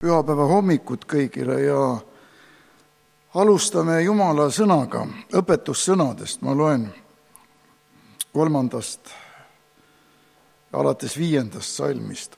Pühapäeva hommikut kõigile ja alustame Jumala sõnaga, õpetussõnadest. Ma loen 3. alates 5. salmist.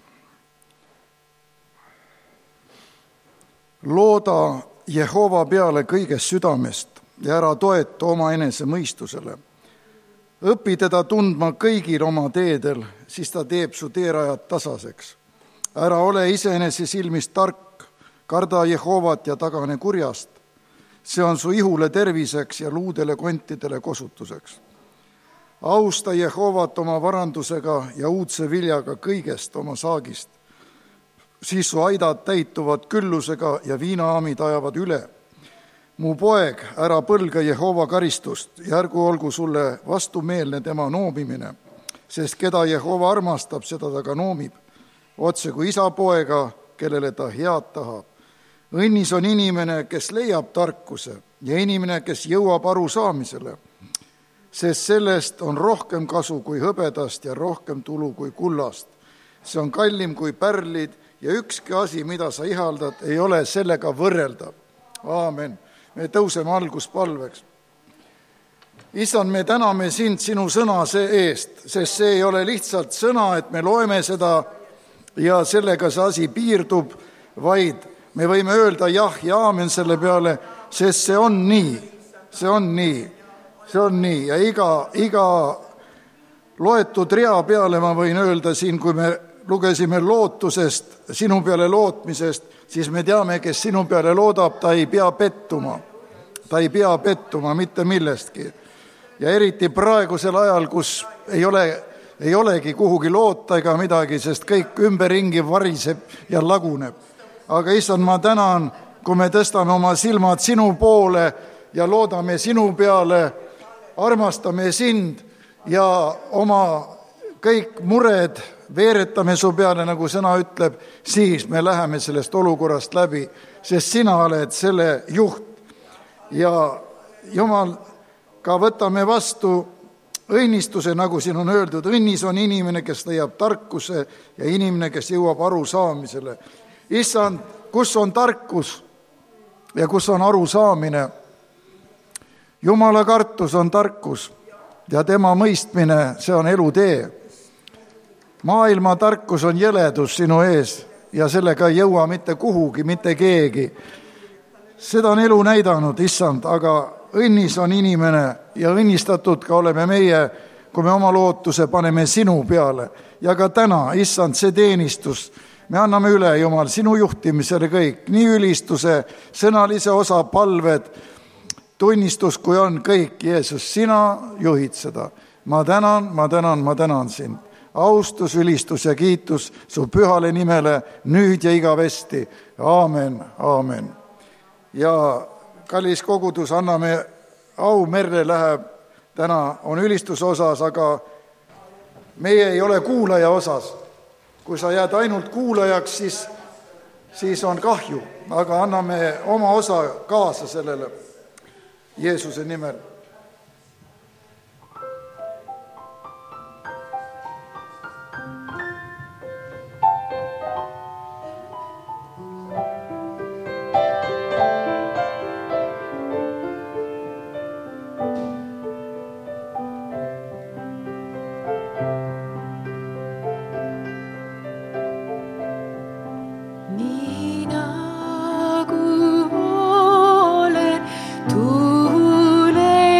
Looda Jehova peale kõigest südamest ja ära toeta oma enese mõistusele. Õpi teda tundma kõigil oma teedel, siis ta teeb su teerajad tasaseks. Ära ole iseenese silmis tark, karda Jehovat ja tagane kurjast. See on su ihule terviseks ja luudele kontidele kosutuseks. Austa Jehovat oma varandusega ja uudse viljaga kõigest oma saagist. Siis su aidad täituvad küllusega ja viinaamid ajavad üle. Mu poeg, ära põlga Jehova karistust ja ärgu olgu sulle vastumeelne tema noomimine, sest keda Jehova armastab, seda ta ka noomib. Otse kui isa poega, kellele ta head tahab. Õnnis on inimene, kes leiab tarkuse ja inimene, kes jõuab arusaamisele, sest sellest on rohkem kasu kui hõbedast ja rohkem tulu kui kullast. See on kallim kui pärlid ja ükski asi, mida sa ihaldad, ei ole sellega võrreldav. Aamen. Me tõuseme alguspalveks. Issand, me täname sind sinu sõna eest, sest see ei ole lihtsalt sõna, et me loeme seda ja sellega see asi piirdub, vaid me võime öelda jah ja aamen selle peale, sest see on nii. See on nii. See on nii. Ja iga loetud rea peale ma võin öelda siin, kui me lugesime lootusest, sinu peale lootmisest, siis me teame, kes sinu peale loodab, ta ei pea pettuma. Ta ei pea pettuma mitte millestki. Ja eriti praegusel ajal, kus ei olegi kuhugi loota ega midagi, sest kõik ümberringi variseb ja laguneb. Aga issand, ma tänan, kui me tõstame oma silmad sinu poole ja loodame sinu peale, armastame sind ja oma kõik mured veeretame su peale, nagu sõna ütleb, siis me läheme sellest olukorrast läbi, sest sina oled selle juht. Ja Jumal, ka võtame vastu õnnistuse, nagu siin on öeldud, õnnis on inimene, kes leiab tarkuse ja inimene, kes jõuab arusaamisele. Issand, kus on tarkus ja kus on arusaamine? Jumala kartus on tarkus ja tema mõistmine, see on elutee. Maailma tarkus on jõledus sinu ees ja sellega ei jõua mitte kuhugi, mitte keegi. Seda on elu näidanud, issand, aga õnnis on inimene ja õnnistatud ka oleme meie, kui me oma lootuse paneme sinu peale. Ja ka täna, issand, see teenistus, me anname üle, Jumal, sinu juhtimisele kõik, nii ülistuse, sõnalise osa, palved, tunnistus, kui on kõik, Jeesus, sina juhid seda. Ma tänan sind. Austus, ülistus ja kiitus su pühale nimele nüüd ja igavesti. Aamen, aamen. Ja kallis kogudus, anname au, Merle läheb, täna on ülistuse osas, aga meie ei ole kuulaja osas. Kui sa jääd ainult kuulajaks, siis on kahju, aga anname oma osa kaasa sellele Jeesuse nimel. Tuule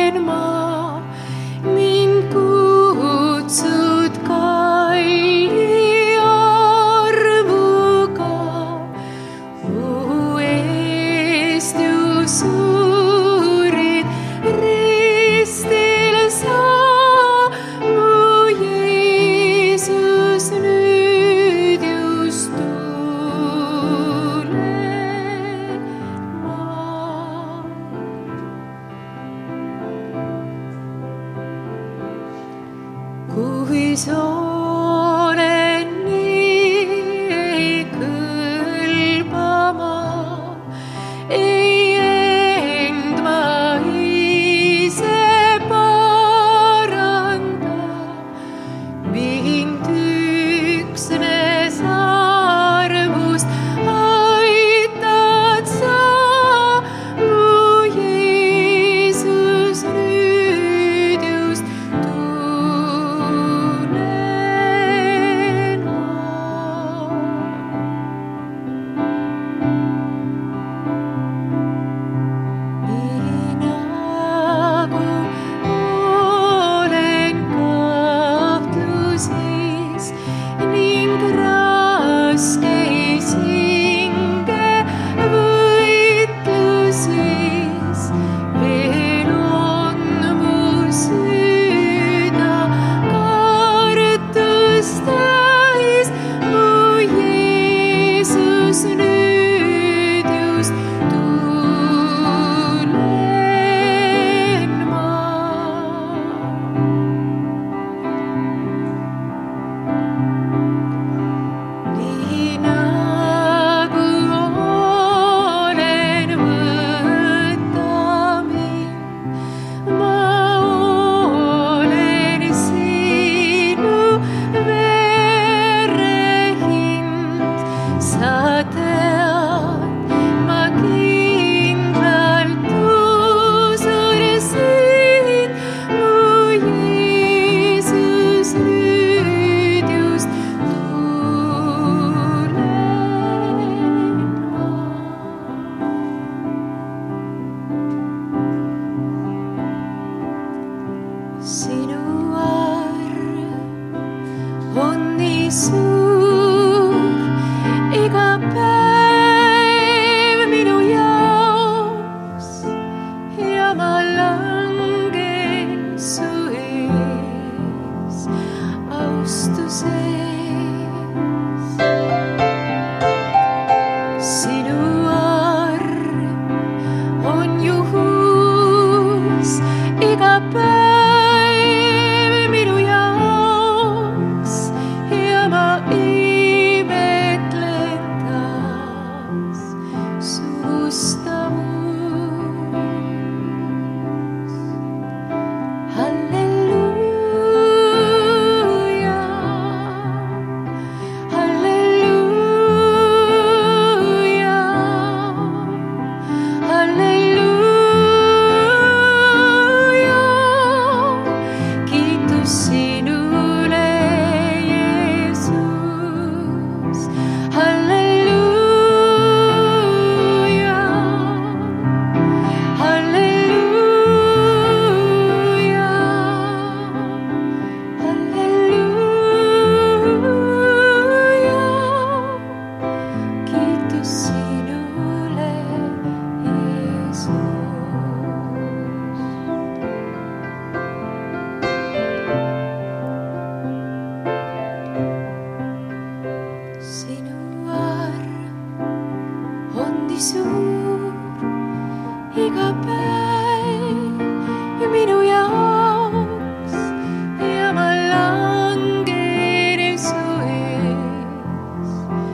iga päev ja minu jaoks ja ma langen su ees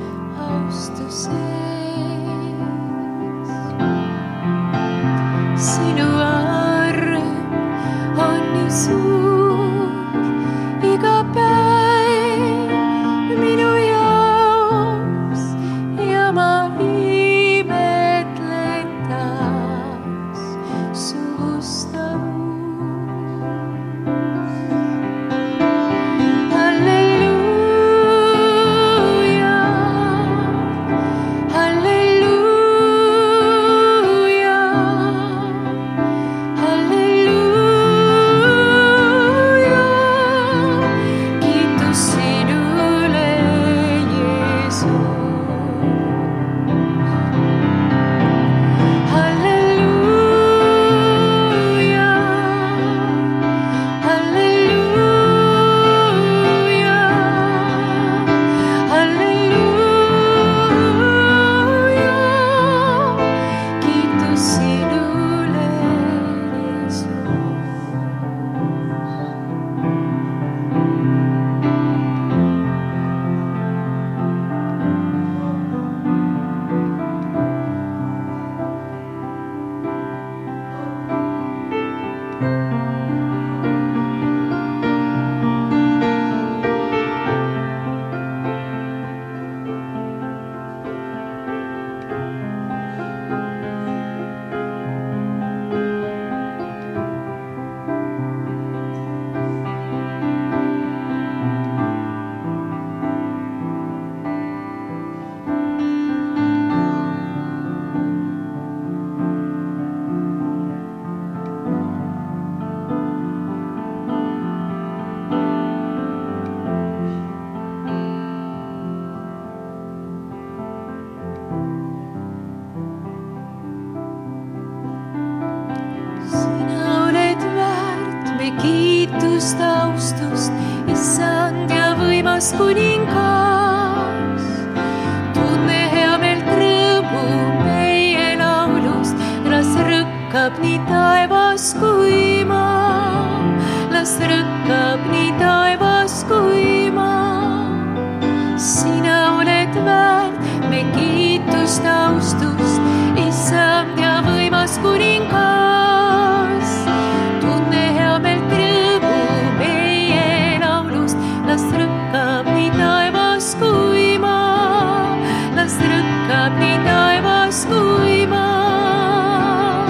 austuses. Sinu arm on nii suur iga päev minu jaoks ja ma imetlen taas su ustavust. Halleluuja, halleluuja, halleluuja. Kiitus sinule, Jeesus. Halleluuja, halleluuja, halleluuja. Kiitus sinule, Jeesus. Sina oled väärt me kiitust, austust, Issand ja võimas kuningas. Tunne heameelt rõõmu meie laulust, las rõkkab nii taevas kui maa, las rõkkab nii taevas kui maa. Sina oled väärt me kiitust, austust, Issand ja võimas kuningas. Tunne heameelt rõõmu meie laulust, las rõkkab nii taevas kui maa, las rõkkab nii taevas kui maa.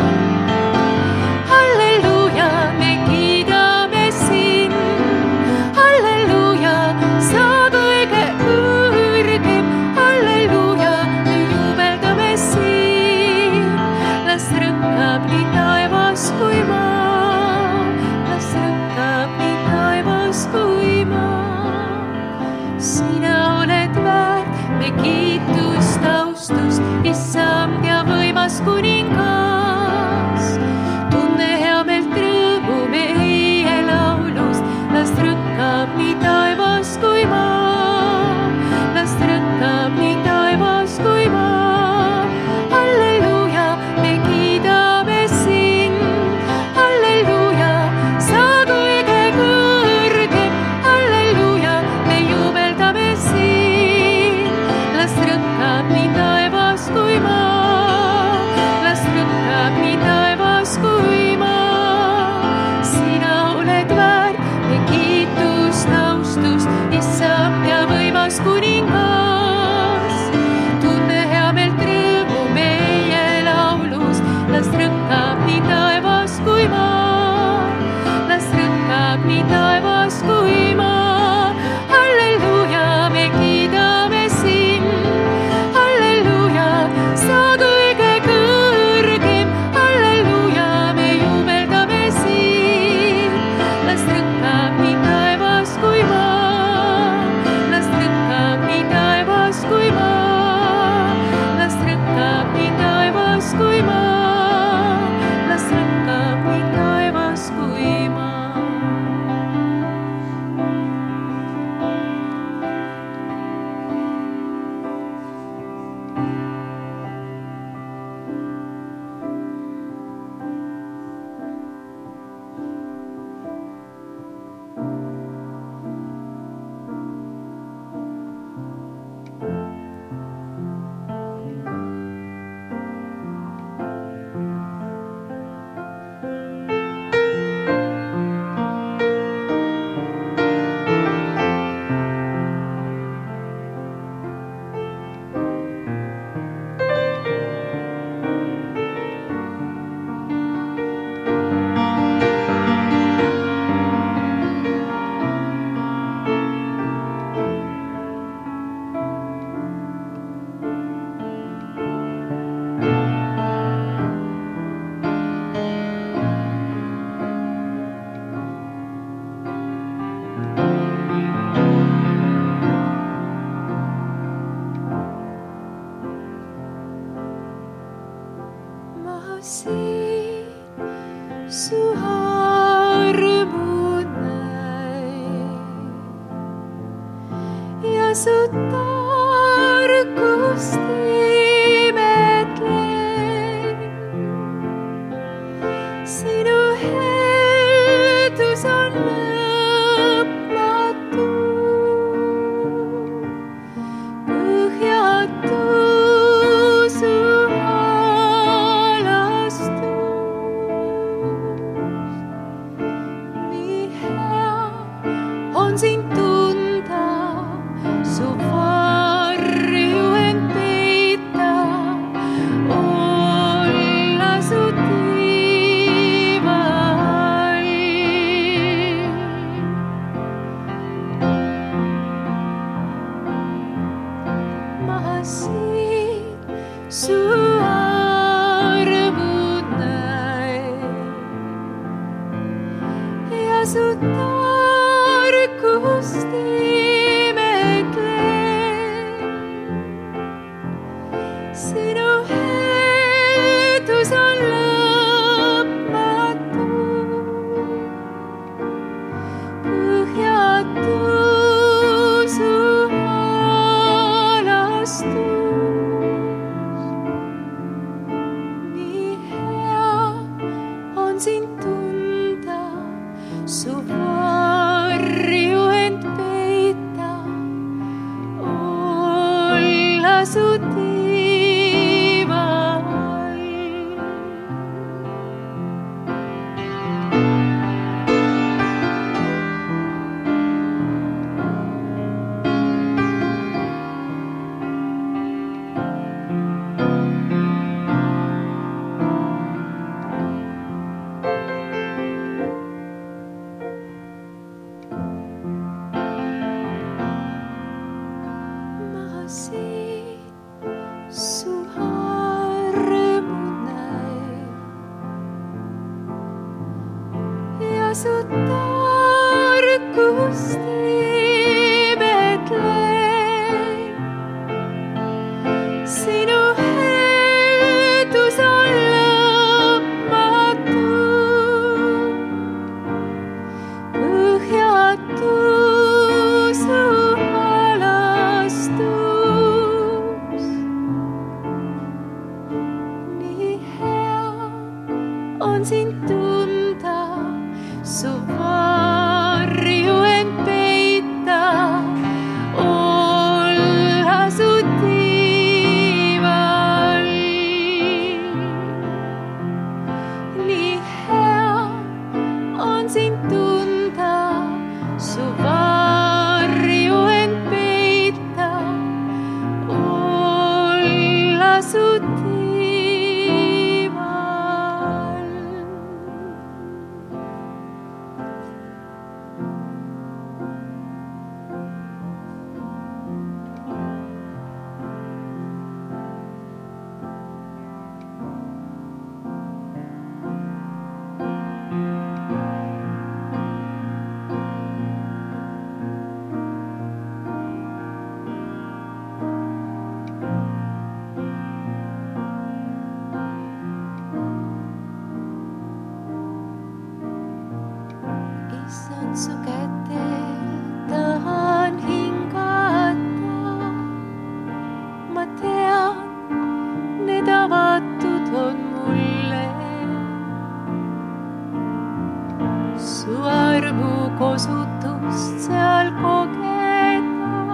Halleluuja, me kiidame sind. Halleluuja, sa kõige kõrgem. Halleluuja, me jubeldame sind. Las rõkkab nii taevas kui maa, las rõkkab nii taevas kui maa. Sina oled väärt me kiitust, austust, Issand ja võimas kuningas. Tunne heameelt rõõmu meie laulust, las rõkkab nii taevas kui maa, las rõkkab nii taevas kui maa. Halleluuja, me kiidame sind. Halleluuja, sa kõige kõrgem. Halleluuja, me jubeldame sind. Las rõkkab nii taevas kui maa, las rõkkab siin su armu näin ja su tarkust imetlen. Sinu heldus on lõpmatu, põhjatu su on sind tunda, su varju end peita, olla su tiiva all. Ma siin su armu näin ja su tarkust imetlen. Sinu heldus on lõpmatu, põhjatu su alastus. Nii hea on sind tunda, su varju end peita, olla su tiiva all. Siin su armu näin ja su tarkust imetlen. Sinu heldus on lõpmatu, põhjatu su alastus. Nii hea on sind tunda, su varju end peita, olla su tiiva all. Nii hea on sind tunda, su varju end peita, olla su tiiva all. Issand, su kätel tahan hingata. Ma tean, need avatud on mulle. Su armu kosutust seal kogeda.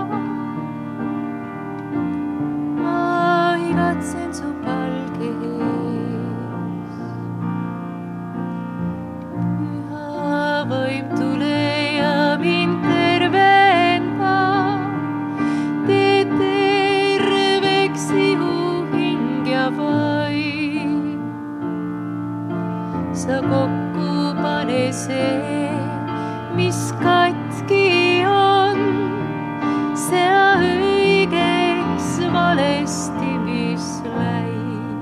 Ma igatsen su palge ees. Võim tule ja mind tervenda, tee terveks ihu hing ja vaim. Sa kokku pane see, mis katki on, sea õigeks valesti, mis läib.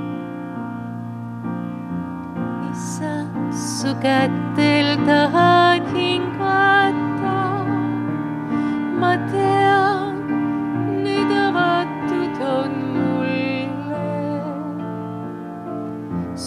Issand, su kätel tahan hingata. Ma tean, need avatud on mulle.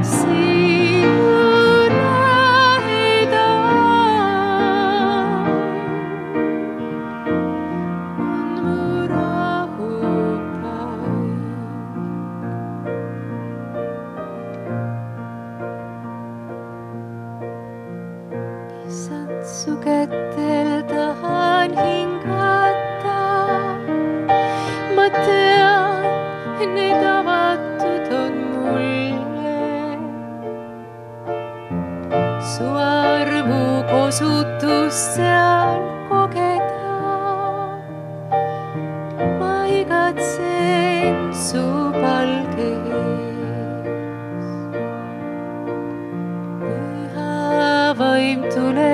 Su kätel tahan hingata, ma tean, need avatud on mulle. Su armu kosutust seal kogeda, ma igatsen su palge ees. Püha vaim tule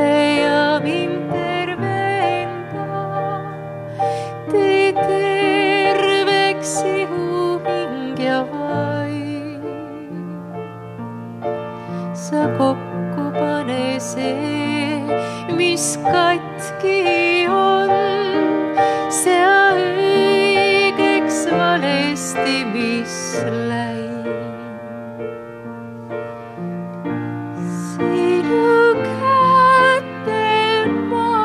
sa kokku pane see, mis katki on, sea õigeks valesti, mis läin. Sinu kätel ma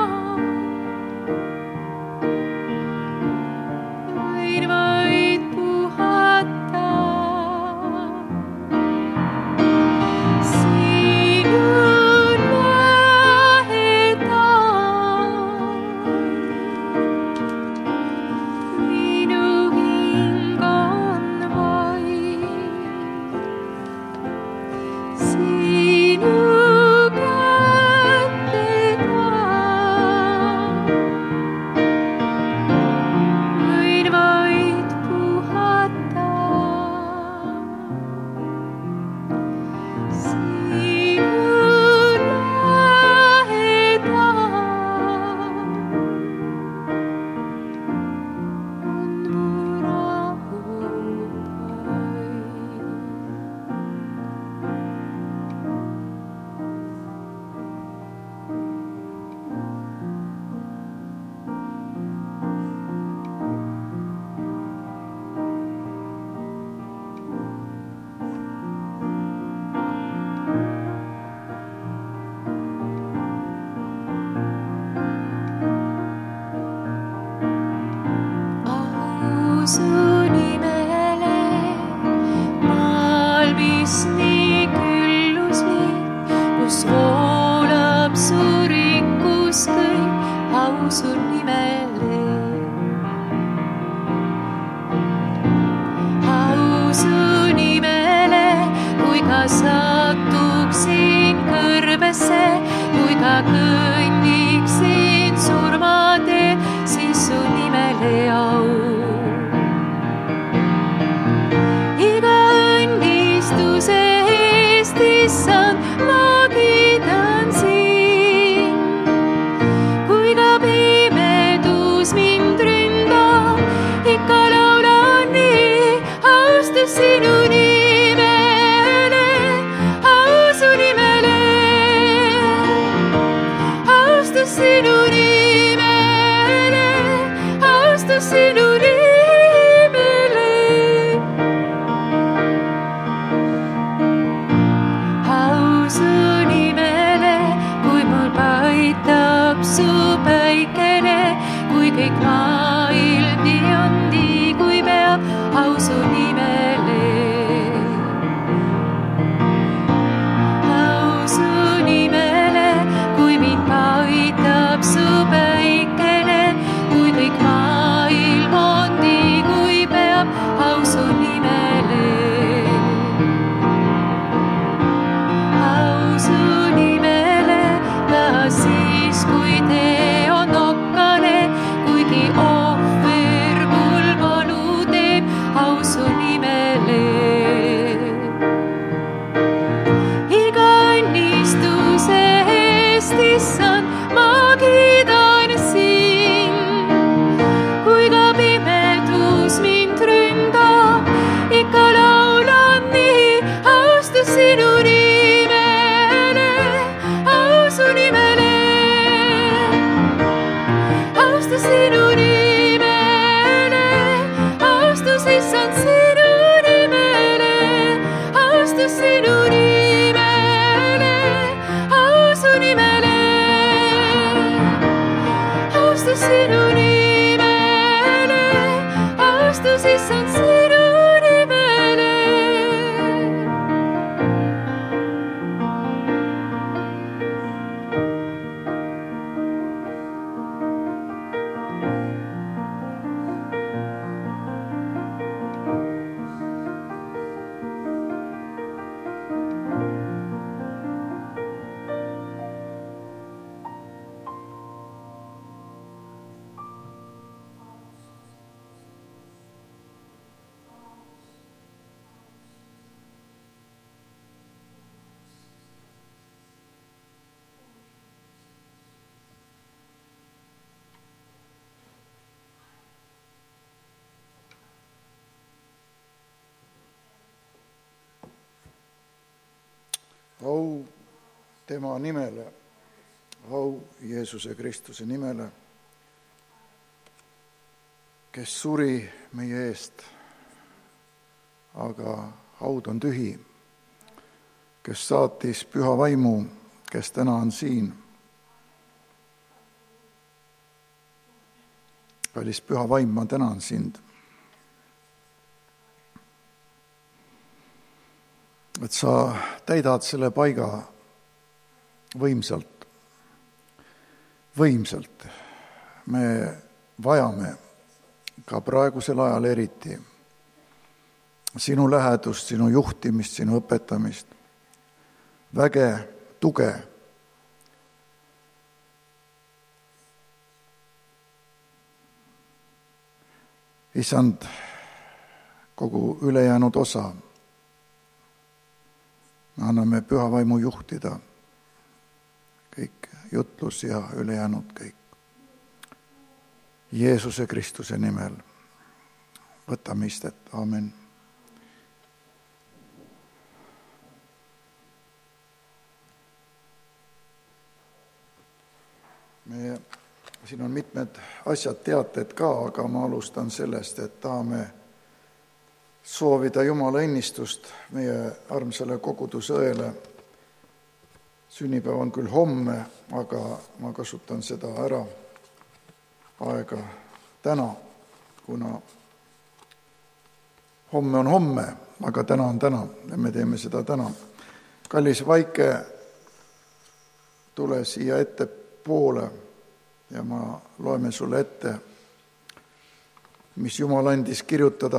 võin vaid puhata. Su nimele maal, mis nii küllus viib, kus voolab su rikkus kõik, au su nimele. Au su nimele, kui ka satuksin kõrbesse, kui ka kõnniksin surmatee, siis su nimele au. Issand, ma kiidan sind, kui ka pimedus mind ründab, ikka laulan nii, austus sinu nimele, au su nimele, austus sinu nimele, austus sinu nimele. Su päikene, kui kõik maailm nii on, nii kui peab, au su nimele. Au su nimele, kui mind aitab su päikene, kui kõik maailm on nii kui peab, au su nimele. Au su nimele, ka siis, kui tee on okkane, kuigi ohver mul valu teeb, au su nimele. Iga õnnistuse eest, issand, ma kiidan sind, kui ka pimedus mind ründab, ikka laulan nii, austus sinu nimele, au su nimele. Austus sinu nimele, austus issand sinu nimele, austus sinu nimele. issand sinu nimele. au tema nimele, au Jeesuse Kristuse nimele, kes suri meie eest, aga haud on tühi, kes saatis Püha Vaimu, kes täna on siin. Kallis Püha Vaim, ma tänan sind, et sa täidad selle paiga võimsalt. Võimsalt. Me vajame ka praegusel ajal eriti sinu lähedust, sinu juhtimist, sinu õpetamist, väge, tuge. Issand, kogu ülejäänud osa me anname Püha Vaimu juhtida, kõik jutlus ja ülejäänud kõik. Jeesuse Kristuse nimel võtame istet, aamen. Siin on mitmed asjad, teated ka, aga ma alustan sellest, et tahame soovida Jumala õnnistust meie armsale kogudusõele. Sünnipäev on küll homme, aga ma kasutan seda ära aega täna, kuna homme on homme, aga täna on täna ja me teeme seda täna. Kallis Vaike, tule siia ettepoole ja ma loeme sulle ette, mis Jumal andis kirjutada.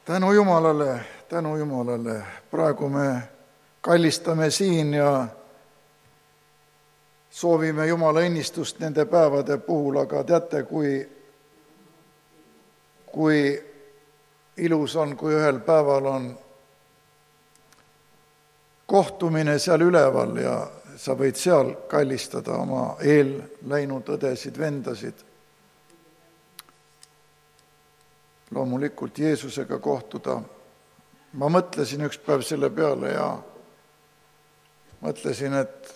tänu Jumalale, praegu me kallistame siin ja soovime Jumala õnnistust nende päevade puhul, aga teate, kui ilus on, kui ühel päeval on kohtumine seal üleval ja sa võid seal kallistada oma eelläinud õdesid, vendasid. Loomulikult Jeesusega kohtuda. Ma mõtlesin üks päev selle peale ja mõtlesin,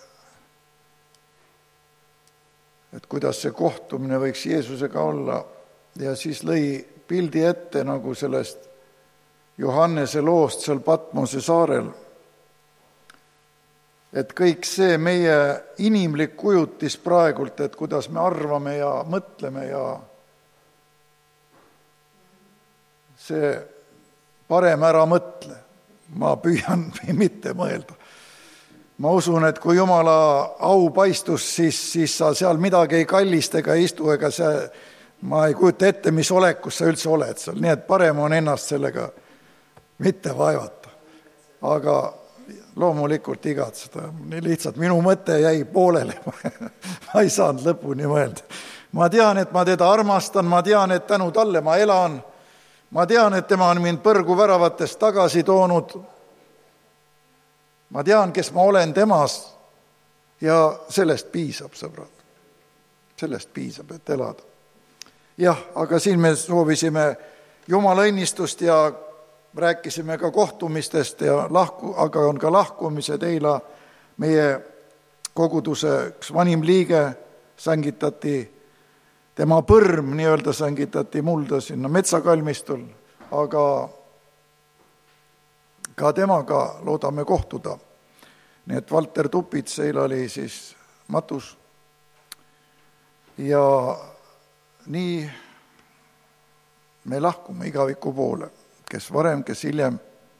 et kuidas see kohtumine võiks Jeesusega olla ja siis lõi pildi ette nagu sellest Johannese loost seal Patmose saarel. Et kõik see meie inimlik kujutis praegult, et kuidas me arvame ja mõtleme ja see parem ära mõtle. Ma püüan mitte mõelda. Ma usun, et kui Jumala au paistus, siis sa seal midagi ei kallista ega istu, ega ma ei kujuta ette, mis olekus sa üldse oled seal. Nii et parem on ennast sellega mitte vaevata. Aga loomulikult igatseda. Lihtsalt minu mõte jäi poolele. Ma ei saanud lõpuni mõelda. Ma tean, et ma teda armastan, ma tean, et tänu talle ma elan. Ma tean, et tema on mind põrgu väravatest tagasi toonud. Ma tean, kes ma olen temas ja sellest piisab, sõbrad. Sellest piisab, et elada. Jah, aga siin me soovisime Jumala õnnistust ja rääkisime ka kohtumistest, aga on ka lahkumised. Eila meie koguduse üks vanim liige sängitati, tema põrm nii-öelda sängitati mulda sinna metsakalmistul, aga ka temaga loodame kohtuda. Nii et Valter Tupits eila oli siis matus ja nii me lahkume igaviku poole. Kes varem, kes hiljem.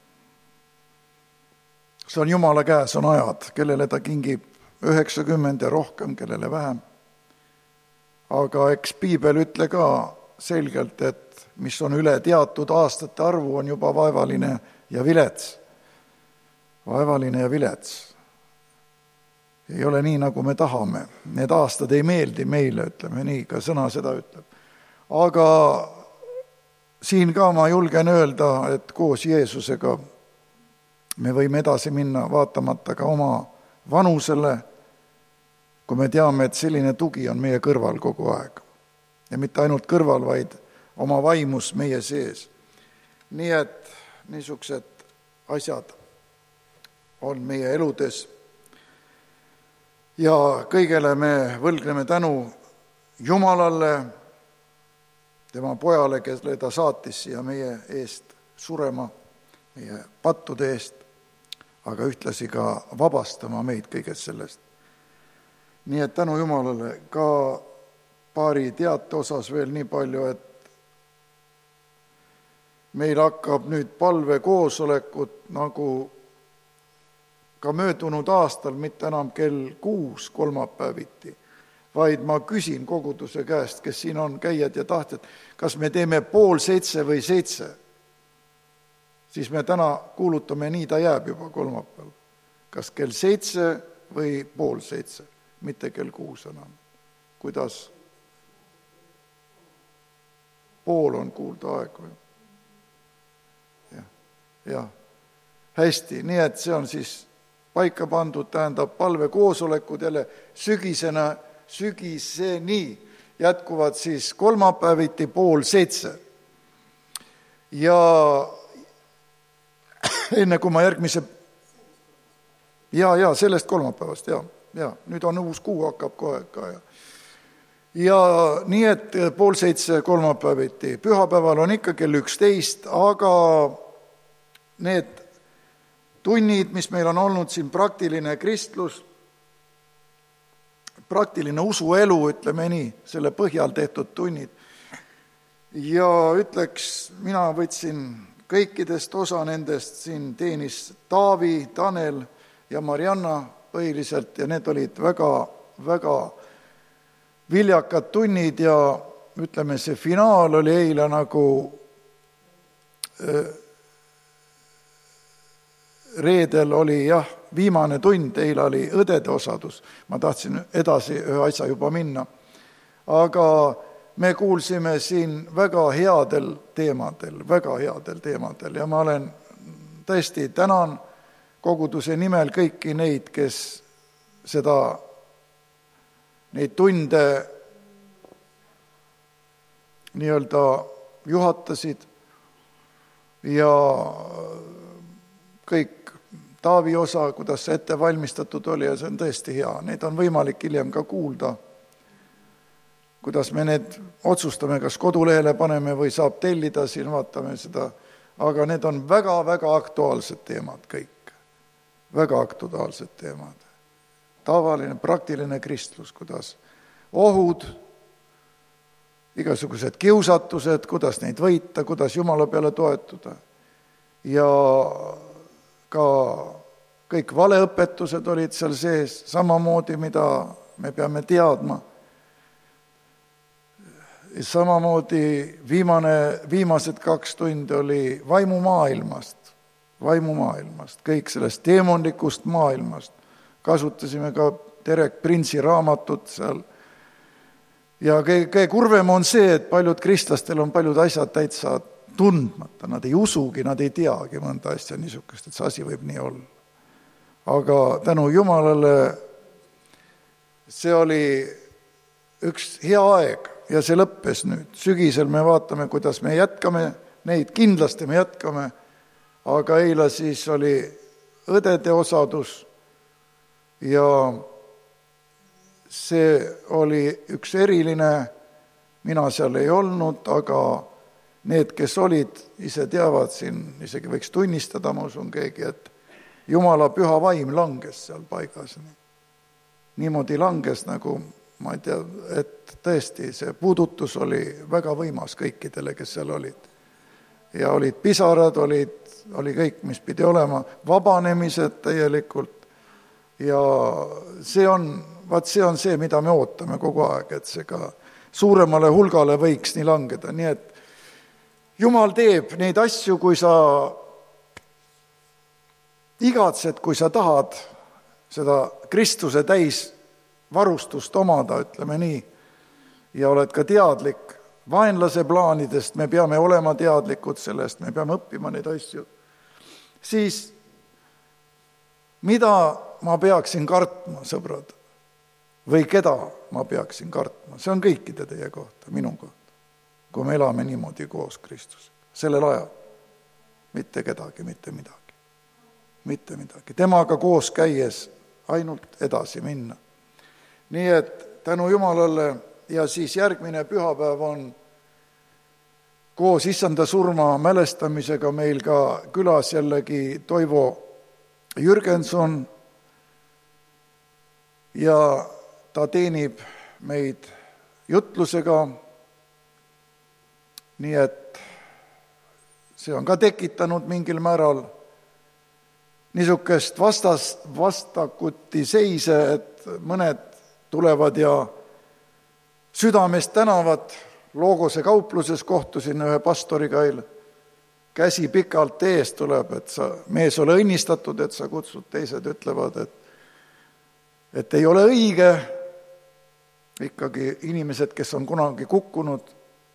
See on Jumala käes, on ajad, kellele ta kingib 90 ja rohkem, kellele vähem. Aga eks Piibel ütle ka selgelt, et mis on üle teatud aastate arvu, on juba vaevaline ja vilets. Vaevaline ja vilets. Ei ole nii, nagu me tahame. Need aastad ei meeldi meile, ütleme nii, ka sõna seda ütleb. Aga siin ka ma julgen öelda, et koos Jeesusega me võime edasi minna, vaatamata ka oma vanusele, kui me teame, et selline tugi on meie kõrval kogu aeg. Ja mitte ainult kõrval, vaid oma vaimus meie sees. Nii et niisugused asjad on meie eludes. Ja kõigele me võlgneme tänu Jumalale, tema pojale, kelle ta saatis siia meie eest surema, meie pattude eest, aga ühtlasi ka vabastama meid kõigest sellest. Nii et tänu Jumalale ka paari teate osas veel nii palju, et meil hakkab nüüd palvekoosolekut nagu ka möödunud aastal, mitte enam kell 6 kolmapäeviti, vaid ma küsin koguduse käest, kes siin on käijad ja tahtjad, kas me teeme 6:30 või 7. Siis me täna kuulutame, nii ta jääb juba kolmapäeval. Kas kell 7 või 6:30, mitte kell 6 enam. Kuidas? Pool on kuulda aeg või? Jah. Hästi, nii et see on siis paika pandud, tähendab palvekoosolekud jälle sügiseni jätkuvad siis kolmapäeviti 6:30. Ja enne kui ma järgmise... Ja sellest kolmapäevast, ja. Nüüd on uus kuu, hakkab kohe ka. Ja nii, et 6:30 kolmapäeviti. Pühapäeval on ikka kell 11, aga need tunnid, mis meil on olnud siin praktiline kristlus, praktiline usuelu, ütleme nii, selle põhjal tehtud tunnid. Ja ütleks, mina võtsin kõikidest osa nendest, siin teenis Taavi, Tanel ja Marianna põhiliselt ja need olid väga, väga viljakad tunnid ja ütleme, see finaal oli eile nagu reedel oli viimane tund, eile oli õdede osadus. Ma tahtsin edasi ühe asja juba minna. Aga me kuulsime siin väga headel teemadel ja ma olen tõesti tänan koguduse nimel kõiki neid, kes neid tunde nii-öelda juhatasid ja kõik Taavi osa, kuidas see ette valmistatud oli ja see on tõesti hea. Neid on võimalik hiljem ka kuulda, kuidas me need otsustame, kas kodulehele paneme või saab tellida, siin vaatame seda, aga need on väga-väga aktuaalsed teemad kõik, väga aktuaalsed teemad. Tavaline, praktiline kristlus, kuidas ohud, igasugused kiusatused, kuidas neid võita, kuidas Jumala peale toetuda ja ka kõik valeõpetused olid seal sees, samamoodi, mida me peame teadma. Samamoodi viimased 2 tundi oli vaimumaailmast, kõik sellest teemonlikust maailmast. Kasutasime ka Derek Prince'i raamatut seal. Ja kõige kurvem on see, et paljud kristlastel on paljud asjad täitsa tundmata, nad ei usugi, nad ei teagi mõnda asja niisugust, et see asi võib nii olla. Aga tänu Jumalale see oli üks hea aeg ja see lõppes nüüd. Sügisel me vaatame, kuidas me jätkame neid, kindlasti me jätkame, aga eile siis oli õdede osadus ja see oli üks eriline, mina seal ei olnud, aga need, kes olid, ise teavad siin, isegi võiks tunnistada, ma usun keegi, et Jumala püha vaim langes seal paigas. Niimoodi langes, nagu ma ei tea, et tõesti see puudutus oli väga võimas kõikidele, kes seal olid. Ja olid pisarad, oli kõik, mis pidi olema, vabanemised täielikult. Ja see on see, mida me ootame kogu aeg, et see ka suuremale hulgale võiks nii langeda. Nii et Jumal teeb neid asju, kui sa igatsed, kui sa tahad seda Kristuse täis varustust omada, ütleme nii, ja oled ka teadlik vaenlase plaanidest, me peame olema teadlikud sellest, me peame õppima neid asju, siis mida ma peaksin kartma, sõbrad? Või keda ma peaksin kartma? See on kõikide teie kohta, minu kohta, kui me elame niimoodi koos Kristusega. Sellel ajal mitte kedagi, mitte midagi. Temaga koos käies ainult edasi minna. Nii et tänu Jumalale ja siis järgmine pühapäev on koos issanda surma mälestamisega meil ka külas jällegi Toivo Jürgenson ja ta teenib meid jutlusega, nii et see on ka tekitanud mingil määral niisugust vastakuti seise, et mõned tulevad ja südamest tänavad. Loogose kaupluses kohtusin ühe pastoriga eile, käsi pikalt ees tuleb, et sa, mees, ole õnnistatud, et sa kutsud, teised ütlevad, et ei ole õige, ikkagi inimesed, kes on kunagi kukkunud,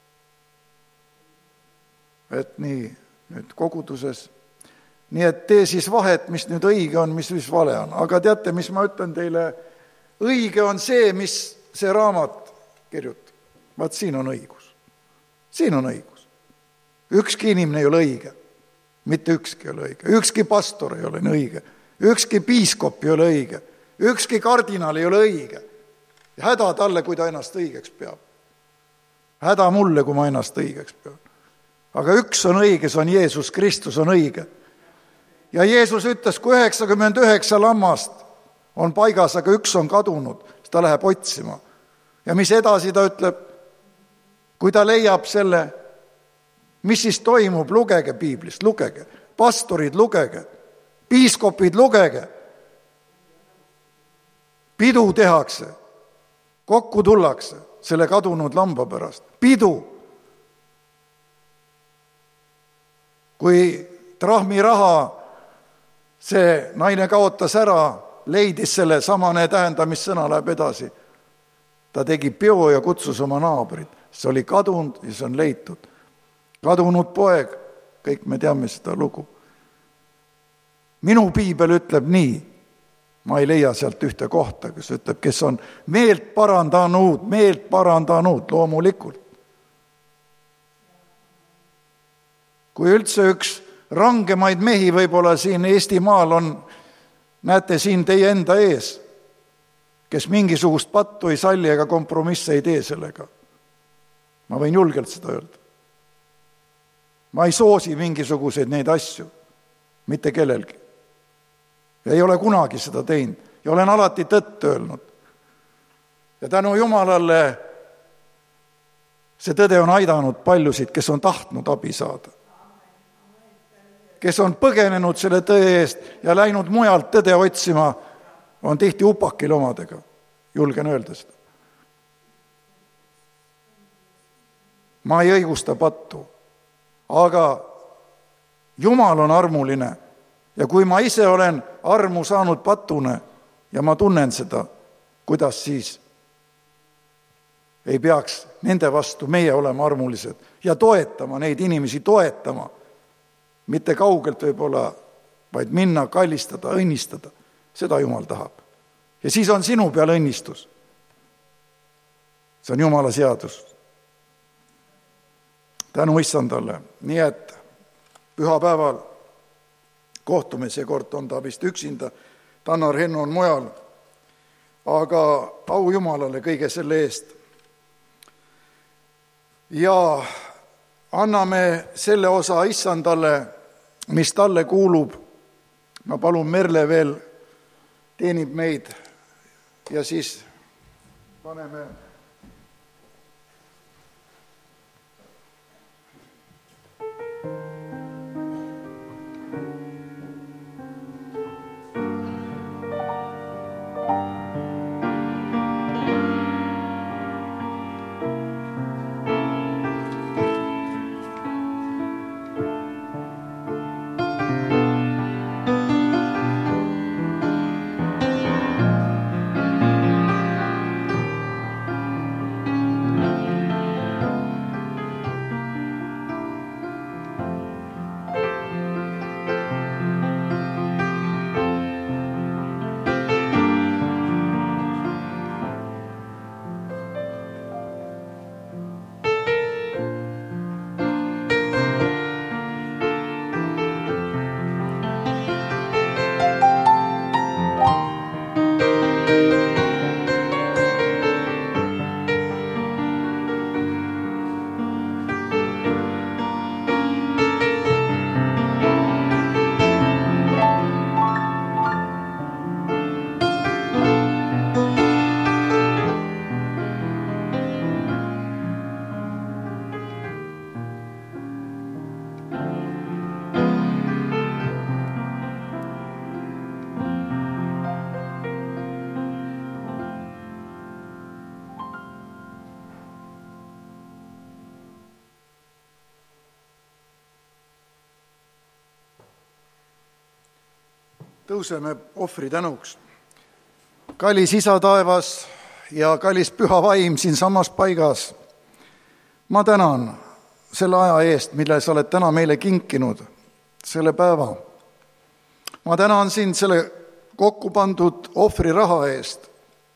et nii nüüd koguduses. Nii et tee siis vahet, mis nüüd õige on, mis vale on. Aga teate, mis ma ütlen teile, õige on see, mis see raamat kirjutab. Vaat siin on õigus. Siin on õigus. Ükski inimene ei ole õige. Mitte ükski ei ole õige. Ükski pastor ei ole õige. Ükski piiskop ei ole õige. Ükski kardinal ei ole õige. Ja häda talle, kui ta ennast õigeks peab. Häda mulle, kui ma ennast õigeks pean. Aga üks on õige, see on Jeesus Kristus on õige. Ja Jeesus ütles, kui 99 lammast on paigas, aga üks on kadunud, siis ta läheb otsima. Ja mis edasi ta ütleb? Kui ta leiab selle, mis siis toimub, lugege piiblist, lugege. Pastorid, lugege. Piiskopid, lugege. Pidu tehakse. Kokku tullakse selle kadunud lamba pärast. Pidu. Kui trahmiraha See naine kaotas ära, leidis selle samane tähendamissõna, läheb edasi. Ta tegi peo ja kutsus oma naabrid. See oli kadunud ja see on leitud. Kadunud poeg, kõik me teame seda lugu. Minu piibel ütleb nii, ma ei leia sealt ühte kohta, kes ütleb, kes on meelt parandanud loomulikult. Kui üldse üks rangemaid mehi võib-olla siin Eestimaal on, näete siin teie enda ees, kes mingisugust pattu ei salli ega kompromisse ei tee sellega. Ma võin julgelt seda öelda. Ma ei soosi mingisuguseid neid asju, mitte kellelgi. Ja ei ole kunagi seda teinud ja olen alati tõtt öelnud. Ja tänu Jumalale see tõde on aidanud paljusid, kes on tahtnud abi saada. Kes on põgenenud selle tõe eest ja läinud mujalt tõde otsima, on tihti upakil omadega. Julgen öelda seda. Ma ei õigusta pattu, aga Jumal on armuline ja kui ma ise olen armu saanud patune ja ma tunnen seda, kuidas siis ei peaks nende vastu meie olema armulised ja toetama neid inimesi, toetama. Mitte kaugelt võib-olla, vaid minna, kallistada, õnnistada. Seda Jumal tahab. Ja siis on sinu peal õnnistus. See on Jumala seadus. Tänu issandale. Nii et pühapäeval kohtume, see kord on ta vist üksinda. Tannar Henno on mujal. Aga au Jumalale kõige selle eest. Ja anname selle osa issandale, mis talle kuulub. Ma palun Merle veel teenib meid ja siis paneme tõuseme ohvri tänuks. Kallis Isa taevas ja kallis püha vaim siin samas paigas. Ma tänan selle aja eest, mille sa oled täna meile kinkinud, selle päeva. Ma tänan sind selle kokku pandud ohvriraha eest.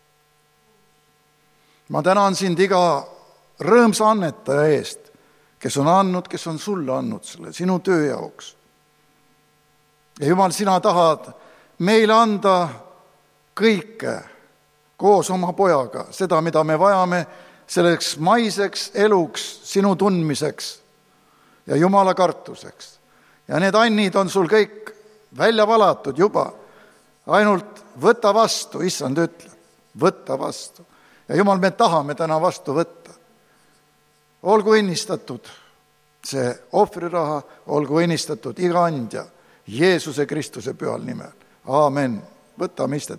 Ma tänan sind iga rõõmsa annetaja eest, kes on andnud, kes on sulle andnud selle sinu töö jaoks. Ja Jumal, sina tahad meile anda kõike koos oma pojaga, seda, mida me vajame selleks maiseks eluks, sinu tundmiseks ja Jumala kartuseks. Ja need annid on sul kõik välja valatud juba. Ainult võta vastu, issand ütleb, võta vastu. Ja Jumal, me tahame täna vastu võtta. Olgu õnnistatud see ohvriraha, olgu õnnistatud iga andja Jeesuse Kristuse pühal nimel. Aamen. Võtame istet.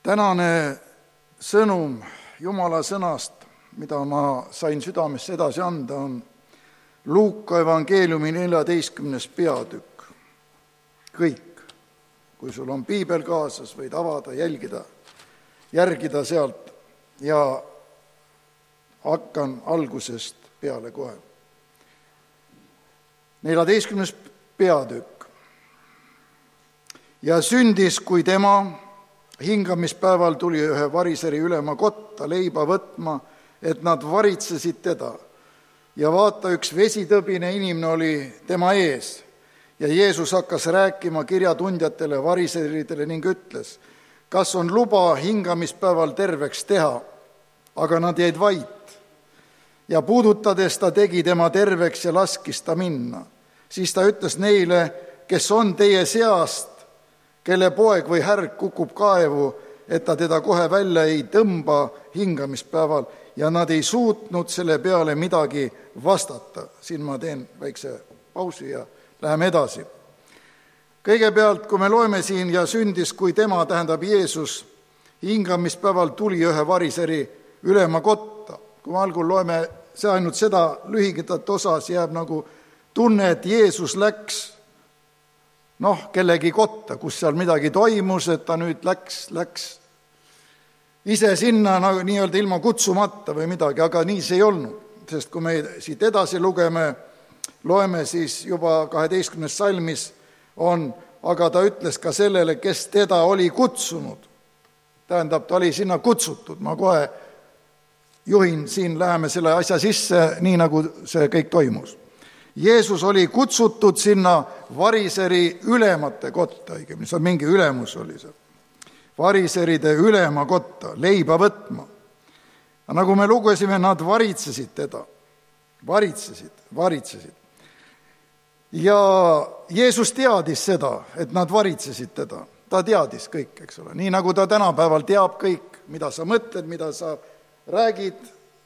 Tänane sõnum Jumala sõnast, mida ma sain südamesse edasi anda, on Luuka evangeeliumi 14. peatükk. Kõik, kui sul on piibel kaasas, võid avada, järgida sealt ja hakkan algusest peale kohe. 14. peatükk. Ja sündis, kui tema hingamispäeval tuli ühe variseri ülema kotta leiba võtma, et nad varitsesid teda. Ja vaata, üks vesitõbine inimene oli tema ees ja Jeesus hakkas rääkima kirjatundjatele, variseridele ning ütles, kas on luba hingamispäeval terveks teha, aga nad jäid vait. Ja puudutades ta tegi tema terveks ja laskis ta minna. Siis ta ütles neile, kes on teie seast, kelle poeg või härg kukub kaevu, et ta teda kohe välja ei tõmba hingamispäeval, ja nad ei suutnud selle peale midagi vastata. Siin ma teen väikse pausi ja läheme edasi. Kõigepealt, kui me loeme siin ja sündis, kui tema, tähendab Jeesus, hingamispäeval tuli ühe variseri ülema kotta. Kui me algul loeme see ainult seda lühigedat osas, jääb nagu tunne, et Jeesus läks kellegi kotta, kus seal midagi toimus, et ta nüüd läks ise sinna nii-öelda ilma kutsumata või midagi, aga nii see ei olnud. Sest kui me siit edasi loeme, siis juba 12. salmis on, aga ta ütles ka sellele, kes teda oli kutsunud. Tähendab, ta oli sinna kutsutud. Ma kohe juhin siin, läheme selle asja sisse, nii nagu see kõik toimus. Jeesus oli kutsutud sinna variseri ülemate kotta, õigemini, see on mingi ülemus oli see. Variseride ülema kotta, leiba võtma. Nagu me lugesime, nad varitsesid teda. Varitsesid. Ja Jeesus teadis seda, et nad varitsesid teda. Ta teadis kõik, eks ole. Nii nagu ta tänapäeval teab kõik, mida sa mõtled, mida sa räägid.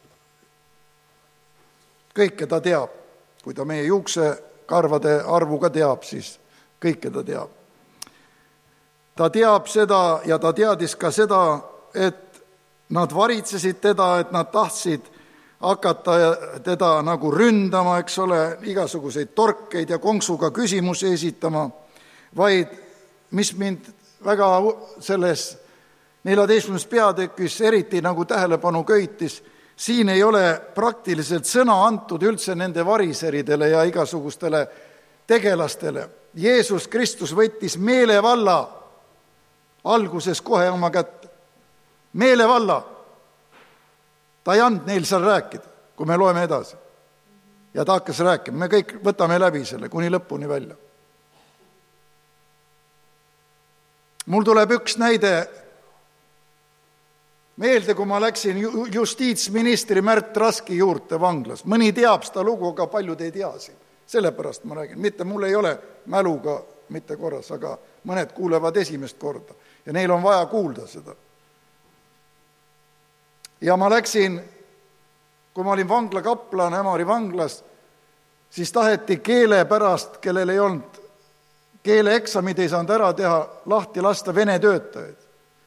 Kõike ta teab. Kui ta meie juuksekarvade arvu ka teab, siis kõike ta teab. Ta teab seda ja ta teadis ka seda, et nad varitsesid teda, et nad tahtsid hakata teda nagu ründama, eks ole, igasuguseid torkeid ja konksuga küsimusi esitama, vaid mis mind väga selles 14. peatükis eriti nagu tähelepanu köitis, siin ei ole praktiliselt sõna antud üldse nende variseridele ja igasugustele tegelastele. Jeesus Kristus võttis meelevalla alguses kohe oma kätte. Meelevalla. Ta ei andnud neil seal rääkida, kui me loeme edasi. Ja ta hakkas rääkima. Me kõik võtame läbi selle kuni lõpuni välja. Mul tuleb üks näide meelde, kui ma läksin justiitsministri Märt Raski juurde vanglas. Mõni teab seda lugu, aga paljud ei tea siin. Sellepärast ma räägin. Mitte mul ei ole mäluga mitte korras, aga mõned kuulevad esimest korda. Ja neil on vaja kuulda seda. Ja ma läksin, kui ma olin vanglakaplan Ämari vanglas, siis taheti keele pärast, kellel ei olnud keeleeksamid, ei saanud ära teha, lahti lasta vene töötajaid.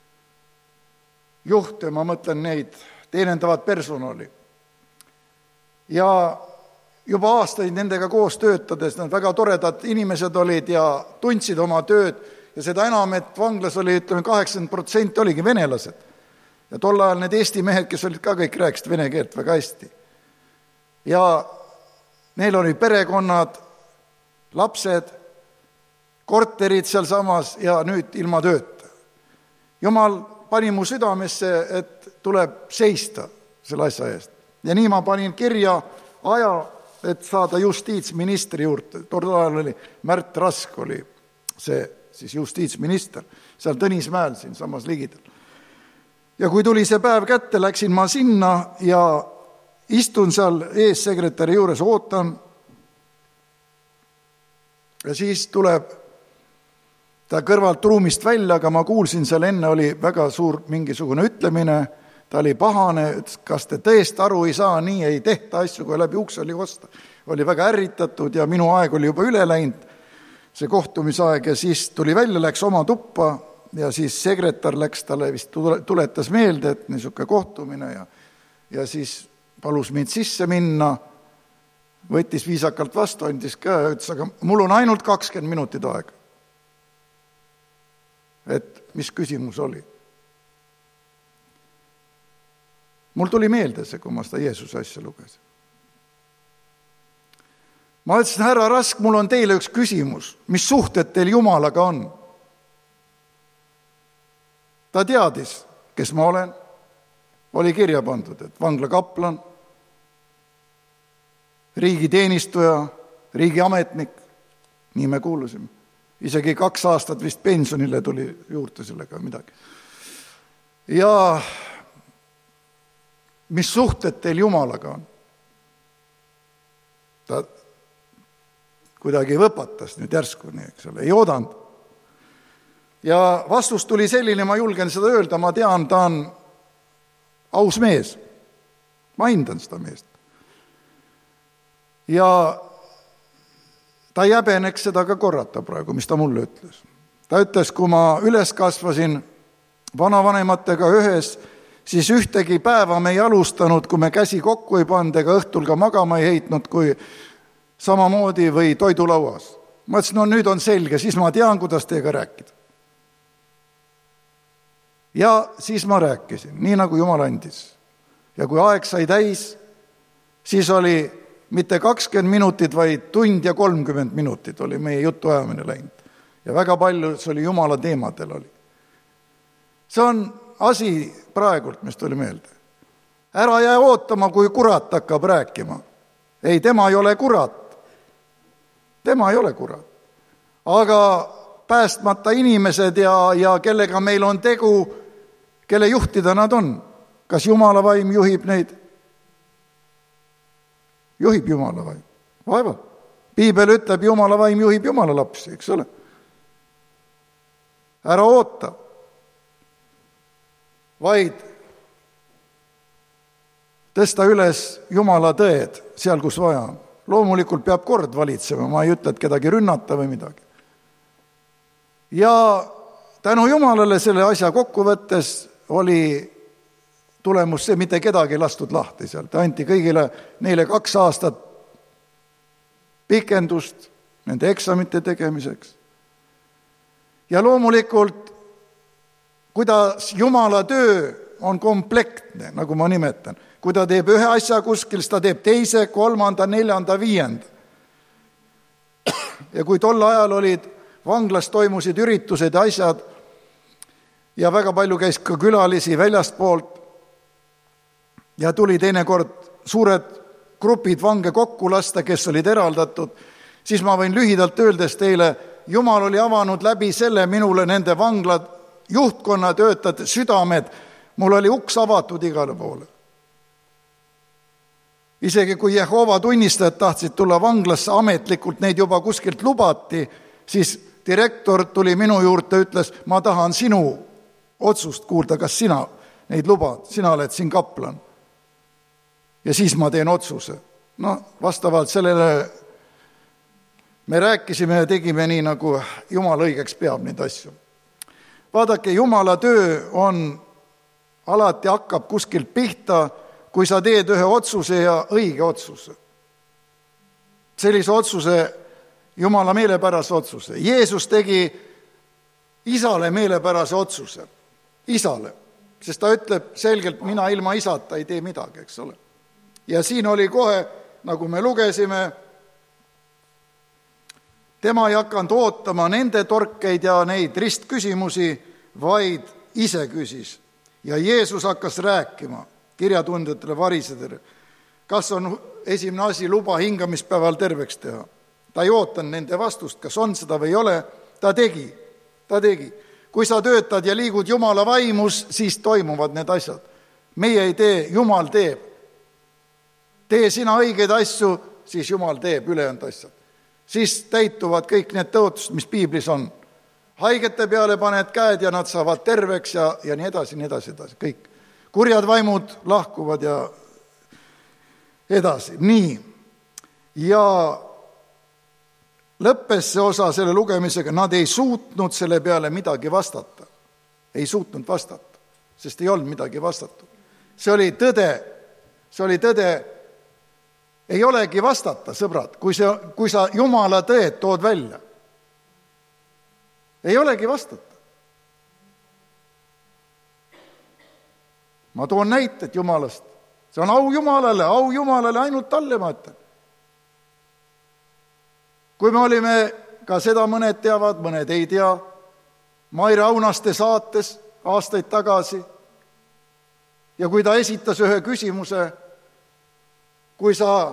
Juhte, ma mõtlen neid, teenendavat personali. Ja juba aastaid nendega koos töötades, nad väga toredad inimesed olid ja tundsid oma tööd ja seda enam, et vanglas oli, 80% oligi venelased. Ja tol ajal need Eesti mehed, kes olid ka kõik rääkisid vene keelt väga hästi. Ja neil oli perekonnad, lapsed, korterid seal samas ja nüüd ilma tööta. Jumal pani mu südamesse, et tuleb seista selle asja eest. Ja nii ma panin kirja aja, et saada justiitsministri juurde. Tol ajal oli Märt Rask oli see siis justiitsminister, seal Tõnismäel siin samas ligidal. Ja kui tuli see päev kätte, läksin ma sinna ja istun seal eessekretäri juures, ootan. Ja siis tuleb ta kõrvalt ruumist välja, aga ma kuulsin seal enne oli väga suur mingisugune ütlemine, ta oli pahane, ütles, kas te tõesti aru ei saa, nii ei tehta asju, kui läbi ukse oli osta. Oli väga ärritatud ja minu aeg oli juba üle läinud, see kohtumisaeg, ja siis tuli välja, läks oma tuppa, ja siis sekretär läks talle vist tuletas meelde, et niisugune kohtumine ja siis palus mind sisse minna, võttis viisakalt vastu, andis käe ja ütles, aga mul on ainult 20 minutit aega. Et mis küsimus oli? Mul tuli meelde see, kui ma seda Jeesuse asja lugesin. Ma ütlesin, härra Rask, mul on teile üks küsimus, mis suhted teil Jumalaga on? Ta teadis, kes ma olen, oli kirja pandud, et vanglakaplan, riigiteenistuja, riigiametnik, nii me kuulusime. Isegi 2 aastat vist pensionile tuli juurde sellega midagi. Ja mis suhted teil Jumalaga on? Ta kuidagi võpatas nüüd järsku, nii, eks ole, ei oodanud. Ja vastus tuli selline, ma julgen seda öelda, ma tean, ta on aus mees. Ma hindan seda meest. Ja ta jäbeneks seda ka korrata praegu, mis ta mulle ütles. Ta ütles, kui ma üles kasvasin vanavanematega ühes, siis ühtegi päeva me ei alustanud, kui me käsi kokku ei pand ega õhtul ka magama ei heitnud, kui samamoodi või toidulauas. Ma ütlesin, no nüüd on selge, siis ma tean, kuidas teiega rääkida. Ja siis ma rääkisin, nii nagu Jumal andis. Ja kui aeg sai täis, siis oli mitte 20 minutit, vaid tund ja 30 minutit oli meie jutuajamine läinud. Ja väga palju see oli Jumala teemadel oli. See on asi praegult, mis tuli meelde. Ära jää ootama, kui kurat hakkab rääkima. Ei, tema ei ole kurat. Tema ei ole kurat. Aga päästmata inimesed ja kellega meil on tegu, kelle juhtida nad on. Kas Jumala vaim juhib neid? Juhib Jumala vaim. Vaeva. Piibel ütleb, Jumala vaim juhib Jumala lapsi, eks ole. Ära oota. Vaid tõsta üles Jumala tõed seal, kus vaja. Loomulikult peab kord valitsema, ma ei ütle, et kedagi rünnata või midagi. Ja tänu Jumalale selle asja kokkuvõttes oli tulemus see, mitte kedagi lastud lahti sealt. Anti kõigile neile 2 aastat pikendust nende eksamite tegemiseks. Ja loomulikult, kuidas Jumala töö on komplektne, nagu ma nimetan. Kui ta teeb ühe asja kuskil, siis ta teeb teise, 3., 4., 5. Ja kui tol ajal olid vanglas toimusid üritused ja asjad ja väga palju käis ka külalisi väljastpoolt ja tuli teinekord suured grupid vange kokku lasta, kes olid eraldatud, siis ma võin lühidalt öeldes teile, Jumal oli avanud läbi selle minule nende vanglad, juhtkonna töötajate südamed, mul oli uks avatud igale poole. Isegi kui Jehova tunnistajad tahtsid tulla vanglasse ametlikult, neid juba kuskilt lubati, siis direktor tuli minu juurde, ütles, ma tahan sinu otsust kuulda, kas sina neid lubad, sina oled siin kaplan. Ja siis ma teen otsuse. No, vastavalt sellele me rääkisime ja tegime nii, nagu Jumal õigeks peab neid asju. Vaadake, Jumala töö on alati hakkab kuskilt pihta, kui sa teed ühe otsuse ja õige otsuse. Sellise otsuse, Jumala meelepärase otsuse. Jeesus tegi isale meelepärase otsuse. Isale. Sest ta ütleb selgelt, mina ilma isata ei tee midagi, eks ole. Ja siin oli kohe, nagu me lugesime, tema ei hakanud ootama nende torkeid ja neid ristküsimusi, vaid ise küsis. Ja Jeesus hakkas rääkima kirjatundjatele, varisedele. Kas on esimene asi luba hingamispäeval terveks teha? Ta ei ootanud nende vastust, kas on seda või ei ole. Ta tegi. Kui sa töötad ja liigud Jumala vaimus, siis toimuvad need asjad. Meie ei tee, Jumal teeb. Tee sina õigeid asju, siis Jumal teeb ülejäänud asjad. Siis täituvad kõik need tõotused, mis piiblis on. Haigete peale paned käed ja nad saavad terveks ja nii edasi, kõik. Kurjad vaimud lahkuvad ja edasi. Nii. Ja lõppes see osa selle lugemisega, nad ei suutnud selle peale midagi vastata. ei suutnud vastata, sest ei olnud midagi vastatud. See oli tõde. Ei olegi vastata, sõbrad, kui sa Jumala tõed tood välja. Ei olegi vastata. Ma toon näited Jumalast. See on au Jumalale, ainult talle ma ütlen. Kui me olime, ka seda mõned teavad, mõned ei tea, Maire Aunaste saates aastaid tagasi, ja kui ta esitas ühe küsimuse, kui sa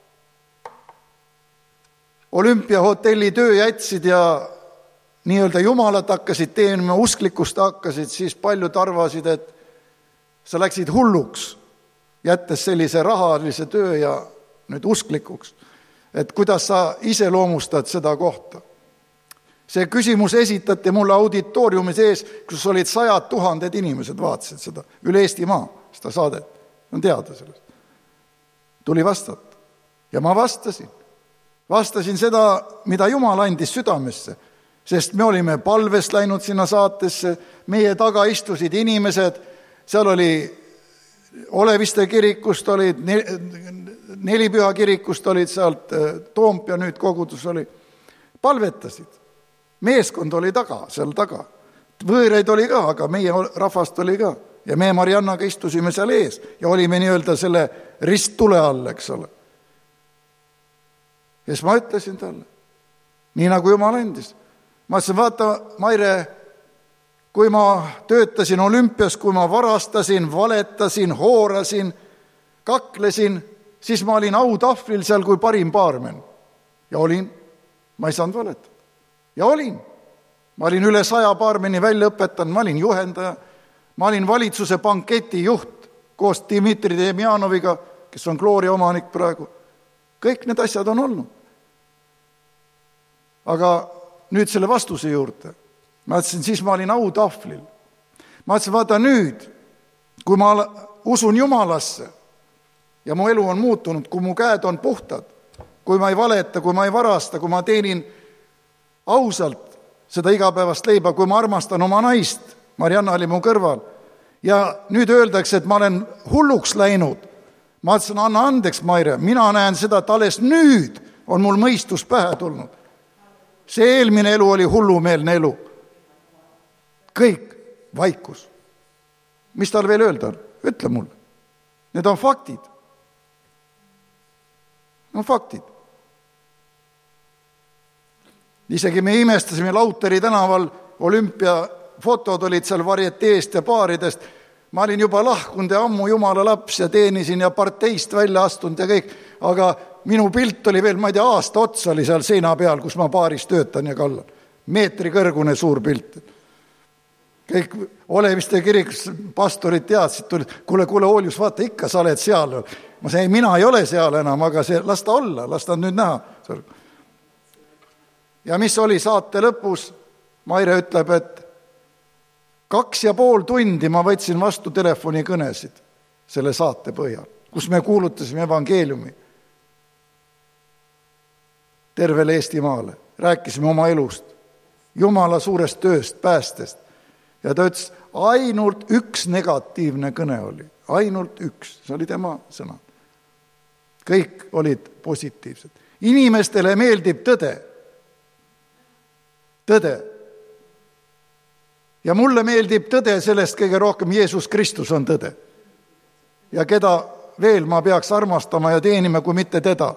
Olümpiahotelli töö jätsid ja nii-öelda Jumalat hakkasid teenima, usklikkust hakkasid, siis paljud arvasid, et sa läksid hulluks, jättes sellise rahalise töö ja nüüd usklikuks. Et kuidas sa iseloomustad seda kohta? See küsimus esitati mulle auditooriumis ees, kus olid 100 000 inimesed vaatasid seda, üle Eestimaa seda saadet. On teada sellest. Tuli vastata. Ja ma vastasin. Vastasin seda, mida Jumal andis südamesse, sest me olime palvest läinud sinna saatesse, meie taga istusid inimesed, seal oli Oleviste kirikust olid, Nelipüha kirikust olid sealt, Toompea nüüd kogudus oli, palvetasid. Meeskond oli seal taga. Võõreid oli ka, aga meie rahvast oli ka. Ja me Mariannaga istusime seal ees ja olime nii-öelda selle risttule all, eks ole. Ja siis ma ütlesin talle, nii nagu Jumal andis. Ma ütlesin, vaata, Maire, kui ma töötasin olümpias, kui ma varastasin, valetasin, hoorasin, kaklesin, siis ma olin autahvlil seal kui parim baarmen. Ja olin, ma ei saanud valetada. Ja olin. Ma olin üle 100 baarmeni välja õpetanud, ma olin juhendaja, ma olin valitsuse banketi juht koos Dmitri Demjanoviga, kes on Gloria omanik praegu. Kõik need asjad on olnud. Aga nüüd selle vastuse juurde. Ma ütlesin, siis ma olin autahvlil. Ma ütlesin, vaata nüüd, kui ma usun Jumalasse ja mu elu on muutunud, kui mu käed on puhtad, kui ma ei valeta, kui ma ei varasta, kui ma teenin ausalt seda igapäevast leiba, kui ma armastan oma naist, Marianna oli mu kõrval, ja nüüd öeldakse, et ma olen hulluks läinud. Ma ütlesin, anna andeks, Maire, mina näen seda, et alles nüüd on mul mõistus pähe tulnud. See eelmine elu oli hullumeelne elu. Kõik vaikus. Mis tal veel öelda on? Ütle mulle. Need on faktid. On faktid. Isegi me imestasime Lauteri tänaval, olümpiafotod olid seal varieteest ja baaridest. Ma olin juba lahkunud ja ammu Jumala laps ja teenisin ja parteist välja astunud ja kõik, aga minu pilt oli veel, ma ei tea, aasta otsa oli seal seina peal, kus ma baaris töötan ja kallan. Meetri kõrgune suur pilt. Kõik Oleviste kirikus pastorid teadsid, kuule, Oljus, vaata, ikka sa oled seal. Ma sain, mina ei ole seal enam, aga las ta olla, las ta nüüd näha. Ja mis oli saate lõpus? Maire ütleb, et 2,5 tundi ma võtsin vastu telefonikõnesid selle saate põhjal, kus me kuulutasime evangeeliumi tervele Eestimaale. Rääkisime oma elust, Jumala suurest tööst, päästest. Ja ta ütles, ainult üks negatiivne kõne oli. Ainult üks. See oli tema sõna. Kõik olid positiivsed. Inimestele meeldib tõde. Tõde. Ja mulle meeldib tõde sellest kõige rohkem. Jeesus Kristus on tõde. Ja keda veel ma peaks armastama ja teenima, kui mitte teda.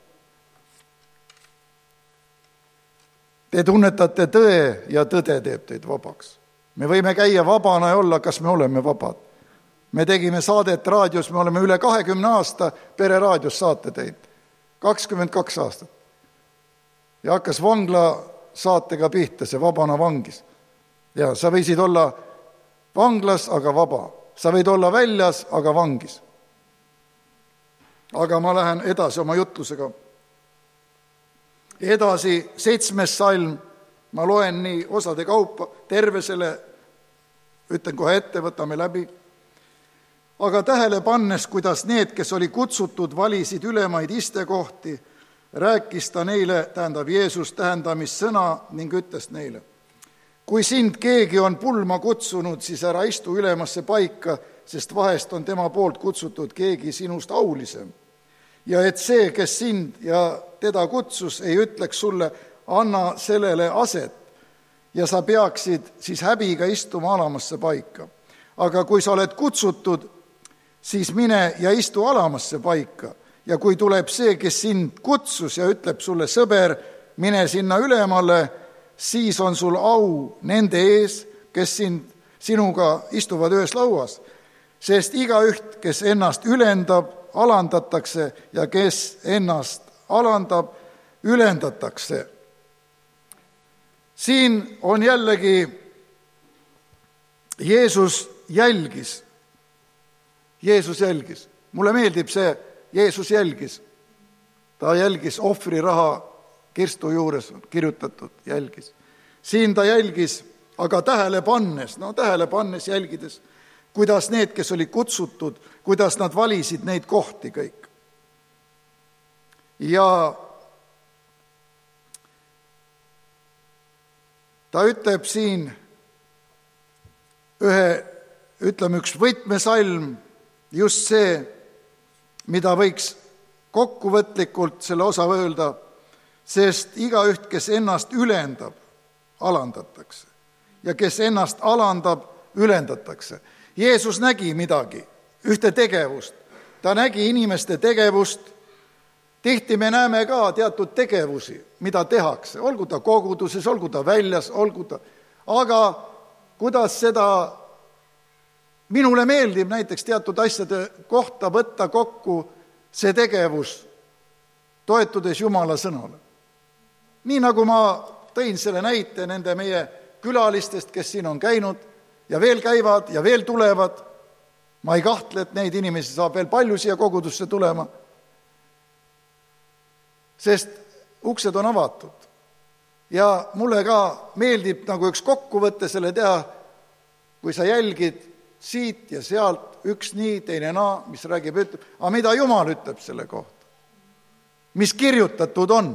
Te tunnetate tõe ja tõde teeb teid vabaks. Me võime käia vabana ja olla, kas me oleme vabad. Me tegime saadet raadios, me oleme üle 20 aasta pereraadios saate teinud. 22 aastat. Ja hakkas vangla saatega pihta, see vabana vangis. Ja sa võisid olla vanglas, aga vaba. Sa võid olla väljas, aga vangis. Aga ma lähen edasi oma jutlusega. Edasi 7. salm, ma loen nii osade kaupa, terve selle, ütlen kohe ette, võtame läbi. Aga tähele pannes, kuidas need, kes oli kutsutud, valisid ülemaid istekohti, rääkis ta neile, tähendab Jeesus tähendamissõna ning ütles neile. kui sind keegi on pulma kutsunud, siis ära istu ülemasse paika, sest vahest on tema poolt kutsutud keegi sinust aulisem. Ja et see, kes sind ja teda kutsus, ei ütleks sulle, anna sellele aset, ja sa peaksid siis häbiga istuma alamasse paika. Aga kui sa oled kutsutud, siis mine ja istu alamasse paika. Ja kui tuleb see, kes sind kutsus ja ütleb sulle, sõber, mine sinna ülemale, siis on sul au nende ees, kes sinuga istuvad ühes lauas. Sest igaüht, kes ennast ülendab, alandatakse, ja kes ennast alandab, ülendatakse. Siin on jällegi Jeesus jälgis. Mulle meeldib see, Jeesus jälgis. Ta jälgis ohvriraha kirstu juures, kirjutatud, jälgis. Siin ta jälgis, aga tähele pannes jälgides, kuidas need, kes olid kutsutud, kuidas nad valisid neid kohti kõik. Ja ta ütleb siin üks võtmesalm, just see, mida võiks kokkuvõtlikult selle osa öelda, sest igaüht, kes ennast ülendab, alandatakse. Ja kes ennast alandab, ülendatakse. Jeesus nägi midagi, ühte tegevust. Ta nägi inimeste tegevust. Tihti me näeme ka teatud tegevusi, mida tehakse, olgu ta koguduses, olgu ta väljas, aga kuidas seda, minule meeldib näiteks teatud asjade kohta võtta kokku see tegevus, toetudes Jumala sõnale. Nii nagu ma tõin selle näite nende meie külalistest, kes siin on käinud ja veel käivad ja veel tulevad, ma ei kahtle, et neid inimesi saab veel palju siia kogudusse tulema, sest uksed on avatud. Ja mulle ka meeldib nagu üks kokkuvõtte selle teha, kui sa jälgid siit ja sealt, üks nii, teine naa, mis räägib, ütleb, aga mida Jumal ütleb selle kohta? Mis kirjutatud on?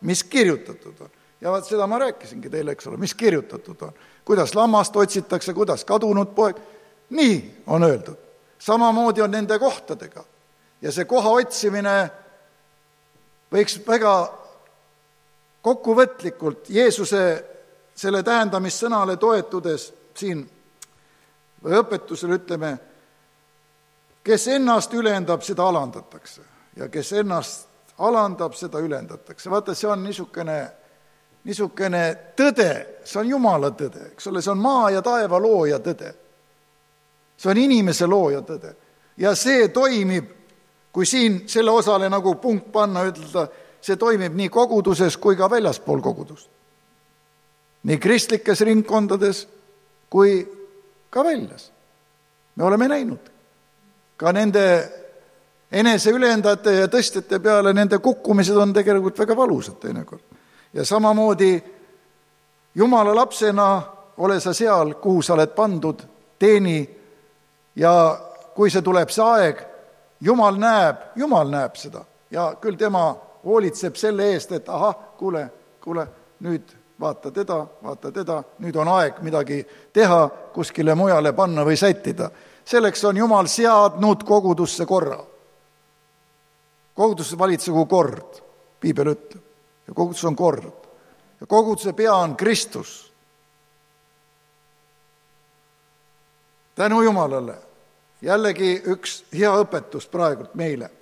Ja seda ma rääkisingi teile, eks ole, mis kirjutatud on. Kuidas lammast otsitakse, kuidas kadunud poeg. Nii on öeldud. Samamoodi on nende kohtadega. Ja see koha otsimine võiks väga kokkuvõtlikult Jeesuse selle tähendamissõnale toetudes siin või õpetusel ütleme, kes ennast ülendab, seda alandatakse. Ja kes ennast alandab, seda ülendatakse. Vaata, see on niisugune tõde, see on Jumala tõde, eks ole, see on maa ja taeva looja tõde. See on inimese looja tõde. Ja see toimib, kui siin selle osale nagu punkt panna, ütelda, see toimib nii koguduses kui ka väljaspool kogudust. Nii kristlikes ringkondades kui ka väljas. Me oleme näinud. Ka nende eneseülendajate ja tõstjate peale nende kukkumised on tegelikult väga valusad teinekord. Ja samamoodi Jumala lapsena ole sa seal, kuhu sa oled pandud, teeni, ja kui see tuleb see aeg, Jumal näeb seda. Ja küll tema hoolitseb selle eest, et kuule, nüüd vaata teda, nüüd on aeg midagi teha, kuskile mujale panna või sättida. Selleks on Jumal seadnud kogudusse korra. Kogudusse valitsegu kord, Piibel ütleb. Ja kogudus on kord. Ja koguduse pea on Kristus. Tänu Jumalale. Jällegi üks hea õpetus praegult meile.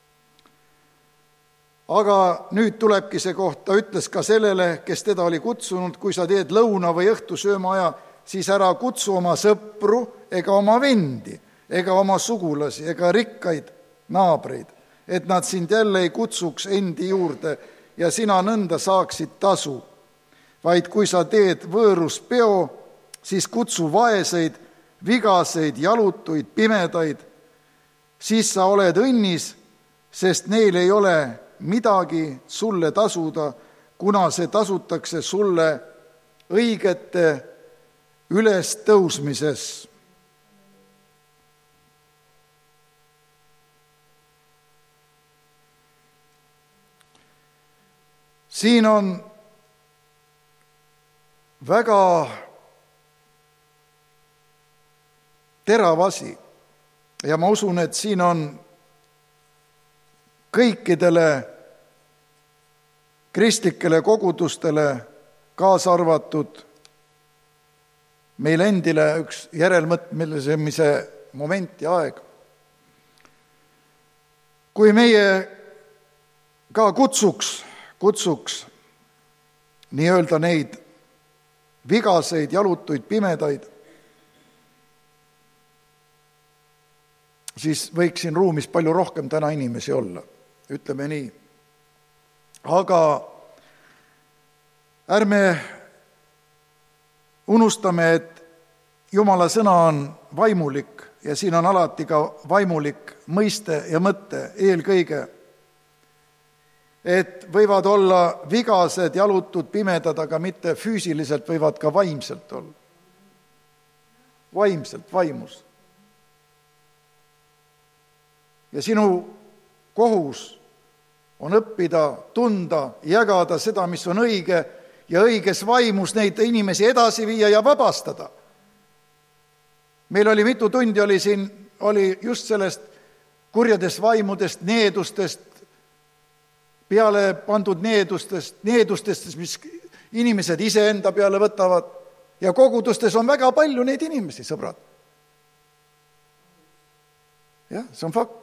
Aga nüüd tulebki see koht, ta ütles ka sellele, kes teda oli kutsunud, kui sa teed lõuna või õhtu söömaaja, siis ära kutsu oma sõpru ega oma vendi, ega oma sugulasi, ega rikkaid naabreid, et nad sind jälle ei kutsuks endi juurde ja sina nõnda saaksid tasu. Vaid kui sa teed võõrus peo, siis kutsu vaeseid, vigaseid, jalutuid, pimedaid, siis sa oled õnnis, sest neil ei ole midagi sulle tasuda, kuna see tasutakse sulle õigete ülestõusmises. Siin on väga terav asi. Ja ma usun, et siin on kõikidele kristlikele kogudustele, kaasa arvatud meil endile, üks järelmõtlemise moment ja aeg. Kui meie ka kutsuks nii-öelda neid vigaseid, jalutuid, pimedaid, siis võiks siin ruumis palju rohkem täna inimesi olla, ütleme nii. Aga ärme unustame, et Jumala sõna on vaimulik ja siin on alati ka vaimulik mõiste ja mõte eelkõige, et võivad olla vigased, jalutud, pimedad, aga mitte füüsiliselt, võivad ka vaimselt olla. Vaimselt, vaimus. Ja sinu kohus on õppida, tunda, jagada seda, mis on õige ja õiges vaimus neid inimesi edasi viia ja vabastada. Meil oli mitu tundi oli just sellest kurjadest vaimudest, needustest, peale pandud needustest, mis inimesed iseenda peale võtavad. Ja kogudustes on väga palju neid inimesi, sõbrad. Jah, see on fakt.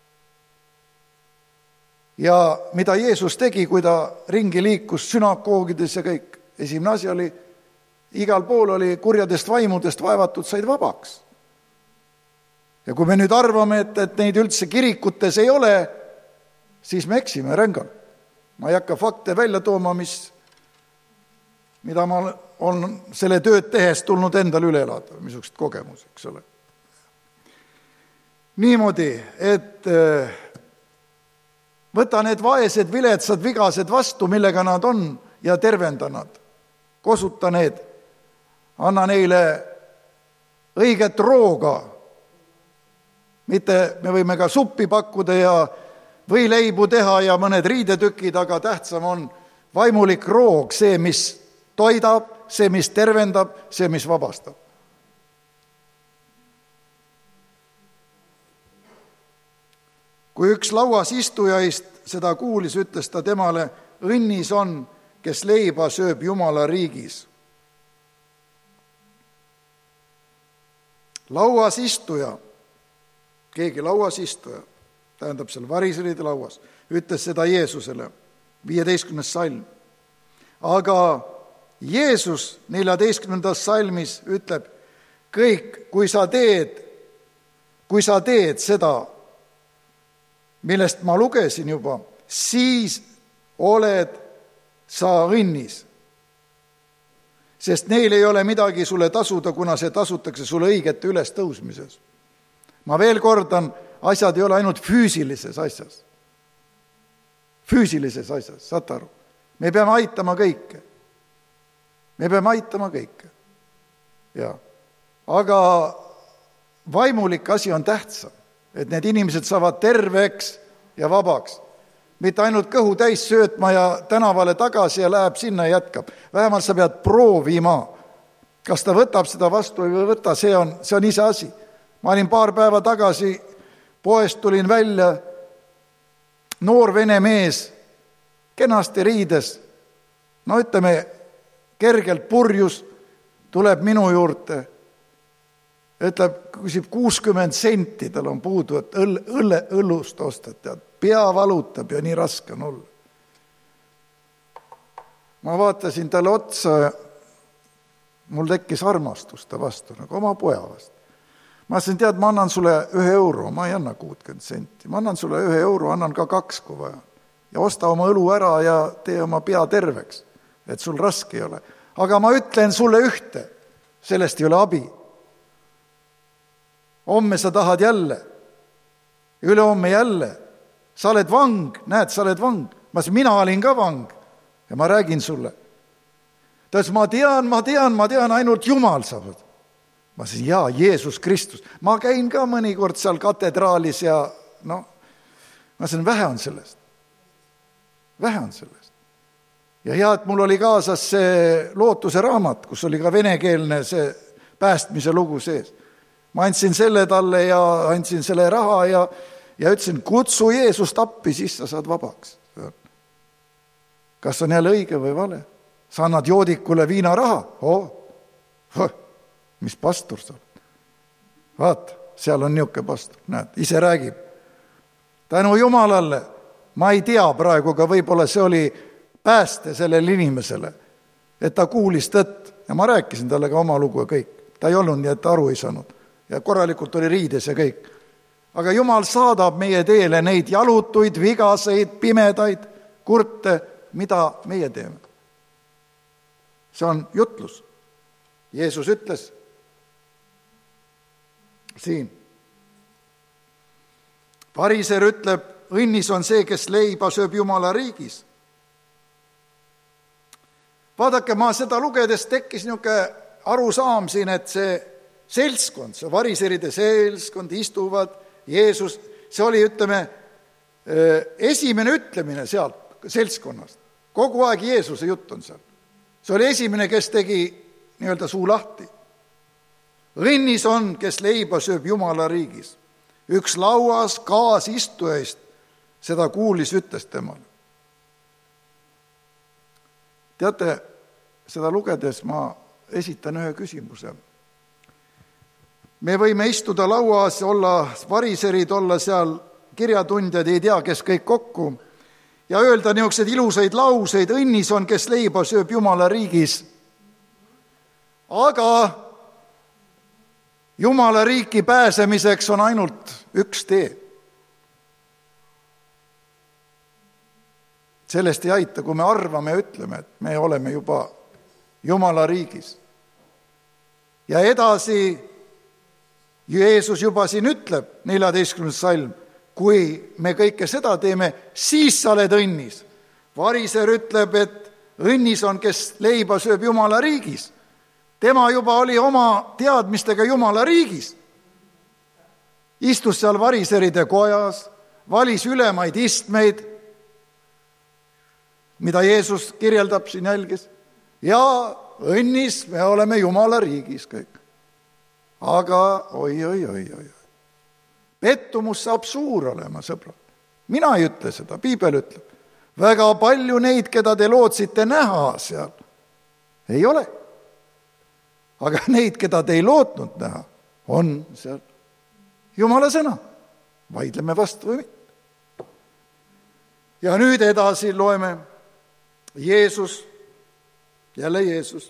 Ja mida Jeesus tegi, kui ta ringi liikus sünagoogides ja kõik, esimene asi oli, igal pool oli kurjadest vaimudest vaevatud said vabaks. Ja kui me nüüd arvame, et neid üldse kirikutes ei ole, siis me eksime rängal. Ma ei hakka fakte välja tooma, mida ma on selle tööd tehes tulnud endal üle elada, missugust kogemus, eks ole. Niimoodi, et võta need vaesed, viletsad, vigased vastu, millega nad on ja tervenda nad. Kosuta need, anna neile õiget rooga. Mitte me võime ka suppi pakkuda ja võileibu teha ja mõned riidetükid, aga tähtsam on vaimulik roog, see, mis toidab, see, mis tervendab, see, mis vabastab. Kui üks lauas istujaist seda kuulis, ütles ta temale, õnnis on, kes leiba sööb Jumala riigis. Lauas istuja, keegi lauas istuja, tähendab seal variseride lauas, ütles seda Jeesusele, 15. salm. Aga Jeesus 14. salmis ütleb, kõik, kui sa teed seda, millest ma lugesin juba, siis oled sa õnnis. Sest neil ei ole midagi sulle tasuda, kuna see tasutakse sulle õigete ülestõusmises. Ma veel kordan, asjad ei ole ainult füüsilises asjas. Füüsilises asjas, saate aru? Me peame aitama kõike. Ja. Aga vaimulik asi on tähtsam, et need inimesed saavad terveks ja vabaks. Mitte ainult kõhu täis söötma ja tänavale tagasi ja läheb sinna ja jätkab. Vähemalt sa pead proovima. Kas ta võtab seda vastu või võtta, see on ise asi. Ma olin paar päeva tagasi, poest tulin välja, noor vene mees, kenasti riides, no ütleme, kergelt purjus, tuleb minu juurde, ütleb, küsib 60 senti, tal on puudu, et õllust ostad, tead, pea valutab ja nii raske on olla. Ma vaatasin talle otsa ja mul tekkis armastus ta vastu, nagu oma poja vastu. Ma ütlesin, tead, ma annan sulle 1 euro, ma ei anna 60 senti, ma annan sulle 1 euro, annan ka 2, kui vaja. Ja osta oma õlu ära ja tee oma pea terveks, et sul raske ei ole. Aga ma ütlen sulle ühte, sellest ei ole abi. Homme sa tahad jälle, ülehomme jälle. Sa oled vang, näed, sa oled vang. Ma ütlesin, mina olin ka vang ja ma räägin sulle. Ta ütles, ma tean, ainult Jumal saab. Ma ütlesin, jaa, Jeesus Kristus. Ma käin ka mõnikord seal katedraalis ja ma ütlesin, vähe on sellest. Ja hea, et mul oli kaasas see Lootuse raamat, kus oli ka venekeelne see päästmise lugu sees. Ma andsin selle talle ja andsin selle raha ja ütlesin, kutsu Jeesust appi, siis sa saad vabaks. Kas on jälle õige või vale? Sa annad joodikule viinaraha. Mis pastor sa oled? Vaata, seal on niisugune pastor. Näed, ise räägib. Tänu Jumalale, ma ei tea praegu, aga võib-olla see oli pääste sellele inimesele, et ta kuulis tõtt. Ja ma rääkisin talle ka oma lugu ja kõik. Ta ei olnud nii, et ta aru ei saanud. Ja korralikult oli riides ja kõik. Aga Jumal saadab meie teele neid jalutuid, vigaseid, pimedaid, kurte, mida meie teeme. See on jutlus. Jeesus ütles siin. Fariser ütleb, õnnis on see, kes leiba sööb Jumala riigis. Vaadake, ma seda lugedes tekkis niisugune arusaam siin, et see seltskond, see variseride seltskond istuvad, Jeesus, see oli, ütleme, esimene ütlemine sealt seltskonnast. Kogu aeg Jeesuse jutt on seal. See oli esimene, kes tegi nii-öelda suu lahti. Õnnis on, kes leiba sööb Jumala riigis. Üks lauas kaasistujaist seda kuulis, ütles temale. Teate, seda lugedes ma esitan ühe küsimuse. Me võime istuda lauas, olla variserid, olla seal kirjatundjad, ei tea, kes kõik kokku, ja öelda niisuguseid ilusaid lauseid, õnnis on, kes leiba sööb Jumala riigis. Aga Jumala riiki pääsemiseks on ainult üks tee. Sellest ei aita, kui me arvame ja ütleme, et me oleme juba Jumala riigis. Ja edasi Jeesus juba siin ütleb, 14. salm, kui me kõike seda teeme, siis sa oled õnnis. Variser ütleb, et õnnis on, kes leiba sööb Jumala riigis. Tema juba oli oma teadmistega Jumala riigis. Istus seal variseride kojas, valis ülemaid istmeid, mida Jeesus kirjeldab siin jälgis. Ja õnnis me oleme Jumala riigis kõik. Aga oi. Pettumus saab suur olema, sõbrad. Mina ei ütle seda, Piibel ütleb. Väga palju neid, keda te lootsite näha seal, ei ole. Aga neid, keda te ei lootnud näha, on seal Jumala sõna. Vaidleme vastu või mitte. Ja nüüd edasi loeme Jeesus, jälle Jeesus.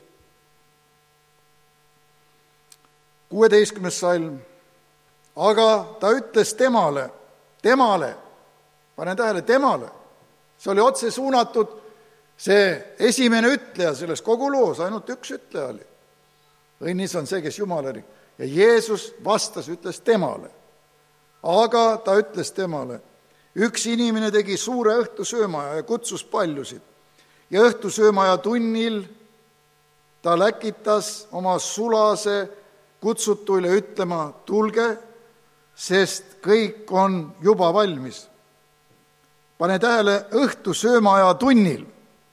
16. salm. Aga ta ütles temale, panen tähele, temale. See oli otse suunatud, see esimene ütleja selles kogu loos, ainult üks ütleja oli. Õnnis on see, kes Jumala riik. Ja Jeesus vastas, ütles temale. Aga ta ütles temale, üks inimene tegi suure õhtusöömaja ja kutsus paljusid. Ja õhtusöömaja tunnil ta läkitas oma sulase kutsutuile ütlema, tulge, sest kõik on juba valmis. Pane tähele, õhtusöömaja tunnil.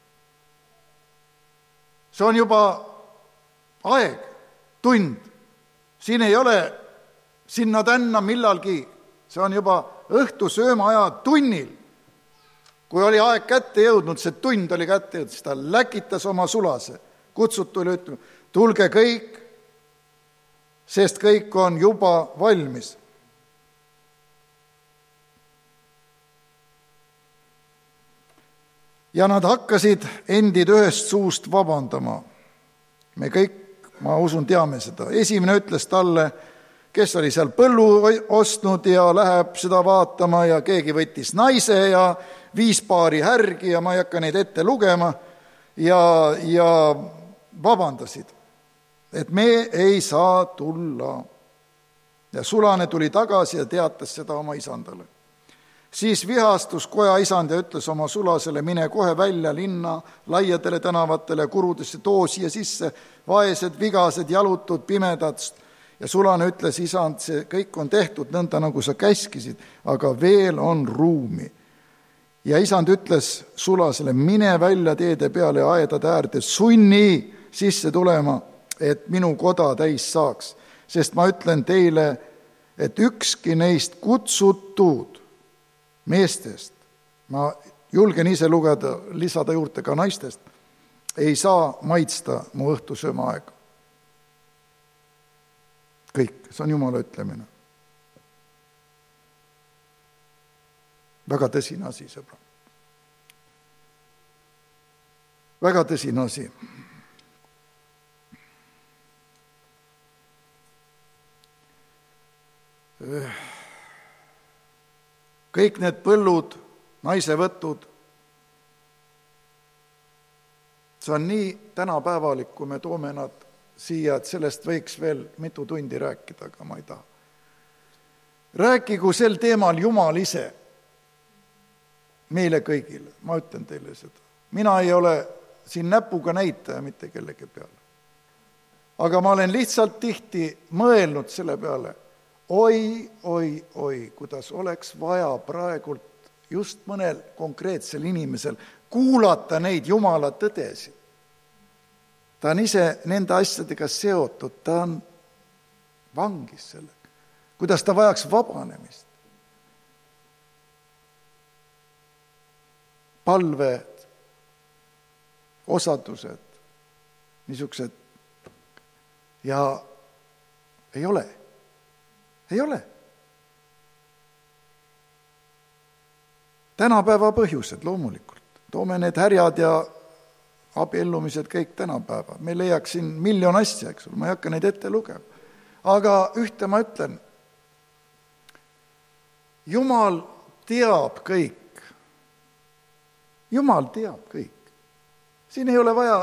See on juba aeg, tund. Siin ei ole sinna tänna millalgi. See on juba õhtusöömaja tunnil. Kui oli aeg kätte jõudnud, see tund oli kätte jõudnud, siis ta läkitas oma sulase. Kutsutuile ütlema, tulge kõik, sest kõik on juba valmis. Ja nad hakkasid endid ühest suust vabandama. Me kõik, ma usun, teame seda. Esimene ütles talle, kes oli seal põllu ostnud ja läheb seda vaatama ja keegi võttis naise ja 5 paari härgi ja ma ei hakka neid ette lugema ja vabandasid, et me ei saa tulla. Ja sulane tuli tagasi ja teatas seda oma isandale. Siis vihastus koja isand ja ütles oma sulasele, mine kohe välja linna, laiadele tänavatele, kurudesse, too siia sisse vaesed, vigased, jalutud, pimedad. Ja sulane ütles, isand, see kõik on tehtud nõnda, nagu sa käskisid, aga veel on ruumi. Ja isand ütles sulasele, mine välja teede peale ja aedade äärde, sunni sisse tulema, et minu koda täis saaks. sest ma ütlen teile, et ükski neist kutsutud meestest, ma julgen ise lugeda, lisada juurde ka naistest, ei saa maitsta mu õhtusöömaaega. Kõik, see on Jumala ütlemine. Väga tõsine asi, sõbra. Väga tõsine asi. Kõik need põllud, naisevõtud, see on nii tänapäevalik, kui me toome nad siia, et sellest võiks veel mitu tundi rääkida, aga ma ei taha. Rääkigu sel teemal Jumal ise meile kõigile, ma ütlen teile seda. Mina ei ole siin näpuga näitaja mitte kellegi peale. Aga ma olen lihtsalt tihti mõelnud selle peale, oi, kuidas oleks vaja praegult just mõnel konkreetsel inimesel kuulata neid Jumala tõdesid. Ta on ise nende asjadega seotud, ta on vangis sellega. Kuidas ta vajaks vabanemist. Palved, osadused, niisugused. Ja ei ole. Tänapäeva põhjused loomulikult. Toome need härjad ja abiellumised kõik tänapäeva. Me leiaks siin miljon asja, eks ole, ma ei hakka neid ette lugema. Aga ühte ma ütlen, Jumal teab kõik. Jumal teab kõik. Siin ei ole vaja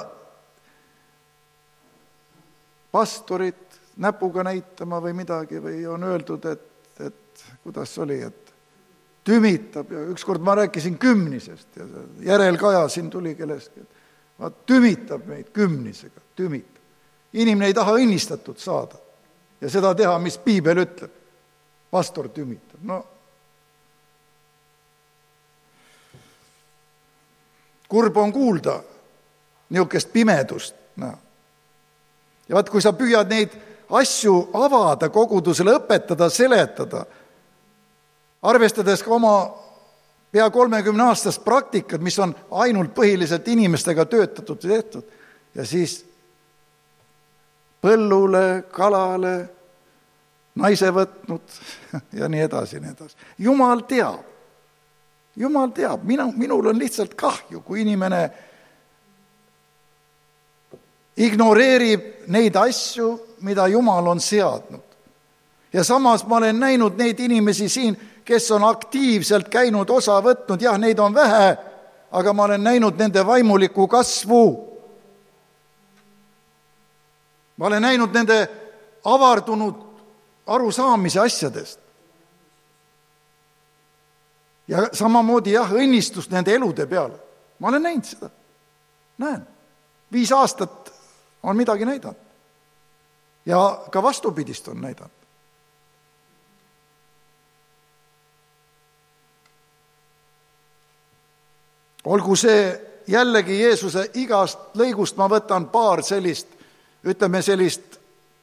pastorit näpuga näitama või midagi, või on öeldud, et kuidas oli, et tümitab ja ükskord ma rääkisin kümnisest ja järelkaja siin tuli kellestki, et tümitab meid kümnisega, tümitab. Inimene ei taha õnnistatud saada ja seda teha, mis Piibel ütleb. Pastor tümitab. No, kurb on kuulda niisugust pimedust. No. Ja vaat, kui sa püüad neid asju avada kogudusele, õpetada, seletada, arvestades ka oma pea 30 aastast praktikat, mis on ainult põhiliselt inimestega töötatud ja tehtud, ja siis põllule, kalale, naise võtnud ja nii edasi, nii edasi. Jumal teab. Jumal teab. Minul on lihtsalt kahju, kui inimene ignoreerib neid asju, mida Jumal on seadnud. Ja samas ma olen näinud neid inimesi siin, kes on aktiivselt käinud, osa võtnud, jah, neid on vähe, aga ma olen näinud nende vaimulikku kasvu. Ma olen näinud nende avardunud arusaamise asjadest. Ja samamoodi, jah, õnnistust nende elude peale. Ma olen näinud seda. Näen. 5 aastat on midagi näidanud. Ja ka vastupidist on näidanud. Olgu see jällegi Jeesuse igast lõigust, ma võtan paar sellist, ütleme sellist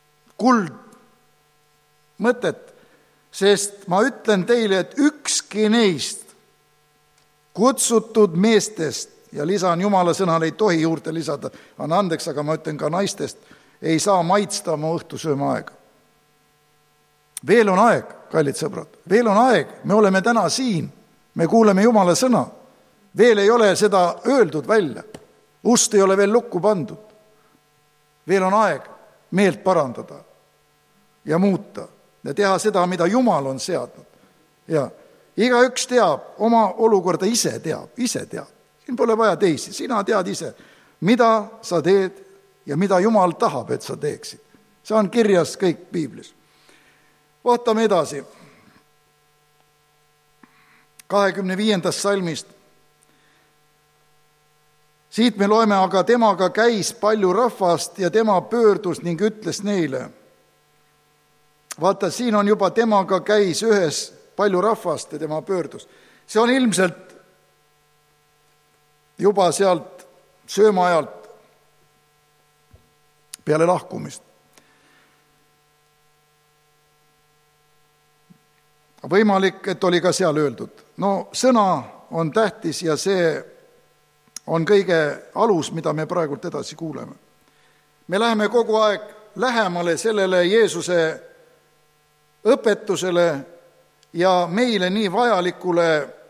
kuldmõtet, sest ma ütlen teile, et ükski neist kutsutud meestest, ja lisan Jumala sõnale, ei tohi juurde lisada, on andeks, aga ma ütlen ka naistest, ei saa maitsta mu õhtusöömaaega. Veel on aeg, kallid sõbrad, veel on aeg, me oleme täna siin, me kuuleme Jumala sõna. Veel ei ole seda öeldud välja. Ust ei ole veel lukku pandud. Veel on aeg meelt parandada ja muuta ja teha seda, mida Jumal on seadnud. Ja igaüks teab, oma olukorda ise teab. Siin pole vaja teisi, sina tead ise, mida sa teed ja mida Jumal tahab, et sa teeksid. See on kirjas kõik Piiblis. Vaatame edasi. 25. salmist. Siit me loeme, aga temaga käis palju rahvast ja tema pöördus ning ütles neile. Vaata, siin on juba temaga käis ühes palju rahvast ja tema pöördus. See on ilmselt juba sealt söömaajalt peale lahkumist. Võimalik, et oli ka seal öeldud. No sõna on tähtis ja see on kõige alus, mida me praegult edasi kuuleme. Me läheme kogu aeg lähemale sellele Jeesuse õpetusele ja meile nii vajalikule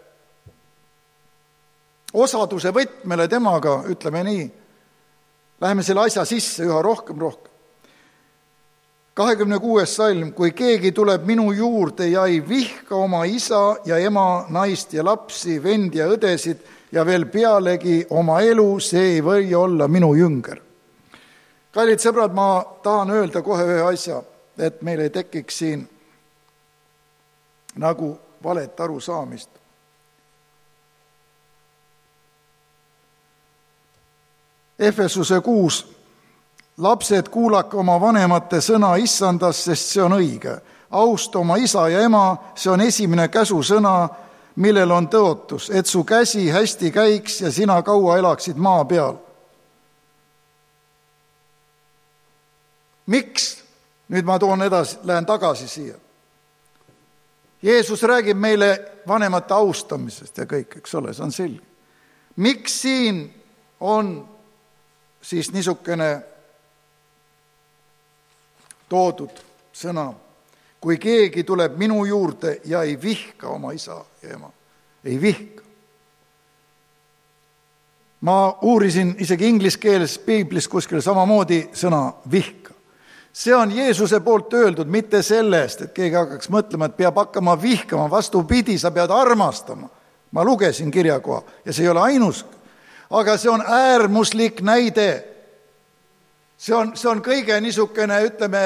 osaduse võtmele temaga, ütleme nii, läheme selle asja sisse üha rohkem. 26. salm, kui keegi tuleb minu juurde ja ei vihka oma isa ja ema, naist ja lapsi, vendi ja õdesid ja veel pealegi oma elu, see ei või olla minu jünger. Kallid sõbrad, ma tahan öelda kohe ühe asja, et meil ei tekiks siin nagu valet arusaamist. Efesuse 6. Lapsed, kuulake oma vanemate sõna issandas, sest see on õige. Austa oma isa ja ema, see on esimene käsusõna, millel on tõotus, et su käsi hästi käiks ja sina kaua elaksid maa peal. Miks? Nüüd ma lähen tagasi siia. Jeesus räägib meile vanemate austamisest ja kõik, eks ole, see on selge. Miks siin on siis niisugune toodud sõna, kui keegi tuleb minu juurde ja ei vihka oma isa ja ema, ei vihka. Ma uurisin isegi inglise keeles piiblis kuskil samamoodi sõna vihka. See on Jeesuse poolt öeldud, mitte sellest, et keegi hakkaks mõtlema, et peab hakkama vihkama, vastupidi, sa pead armastama. Ma lugesin kirjakoha ja see ei ole ainus, aga see on äärmuslik näide. See on kõige niisugune, ütleme,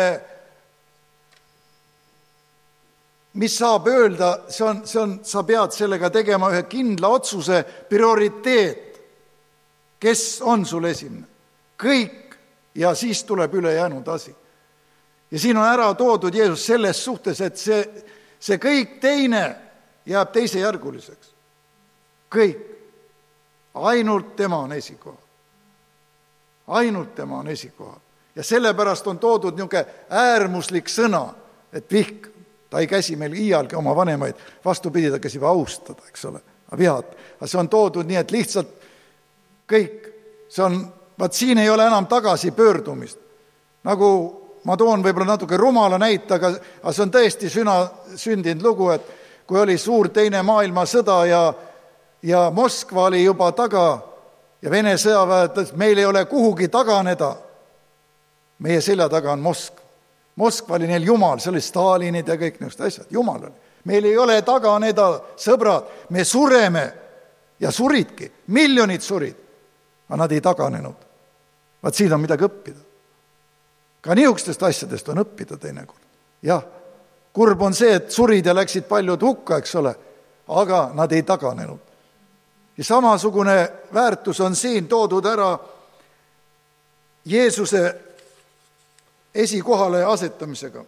mis saab öelda, sa pead sellega tegema ühe kindla otsuse prioriteet. Kes on sul esimene? Kõik ja siis tuleb ülejäänud asi. Ja siin on ära toodud Jeesus selles suhtes, et see kõik teine jääb teisejärguliseks. Kõik. Ainult tema on esikohal. Ainult tema on esikohal. Ja sellepärast on toodud niisugune äärmuslik sõna, et vihk. Ta ei käsi meil iialgi oma vanemaid, vastupidi, ta käsib austada, eks ole, vihat. Aga see on toodud nii, et lihtsalt kõik. Vaat siin ei ole enam tagasi pöördumist. Nagu ma toon võib-olla natuke rumala näite, aga see on tõesti sündinud lugu, et kui oli suur teine maailmasõda ja Moskva oli juba taga ja Vene sõjaväed ütles, meil ei ole kuhugi taganeda. Meie selja taga on Moskva. Moskva oli neil jumal, see oli Stalinid ja kõik niisugused asjad. Jumal oli. Meil ei ole taganeda, sõbrad, me sureme ja suridki. Miljonid surid, aga nad ei taganenud. Vaat siin on midagi õppida. Ka niisugustest asjadest on õppida teinekord. Jah, kurb on see, et surid ja läksid paljud hukka, eks ole, aga nad ei taganenud. Ja samasugune väärtus on siin toodud ära Jeesuse esikohale asetamisega.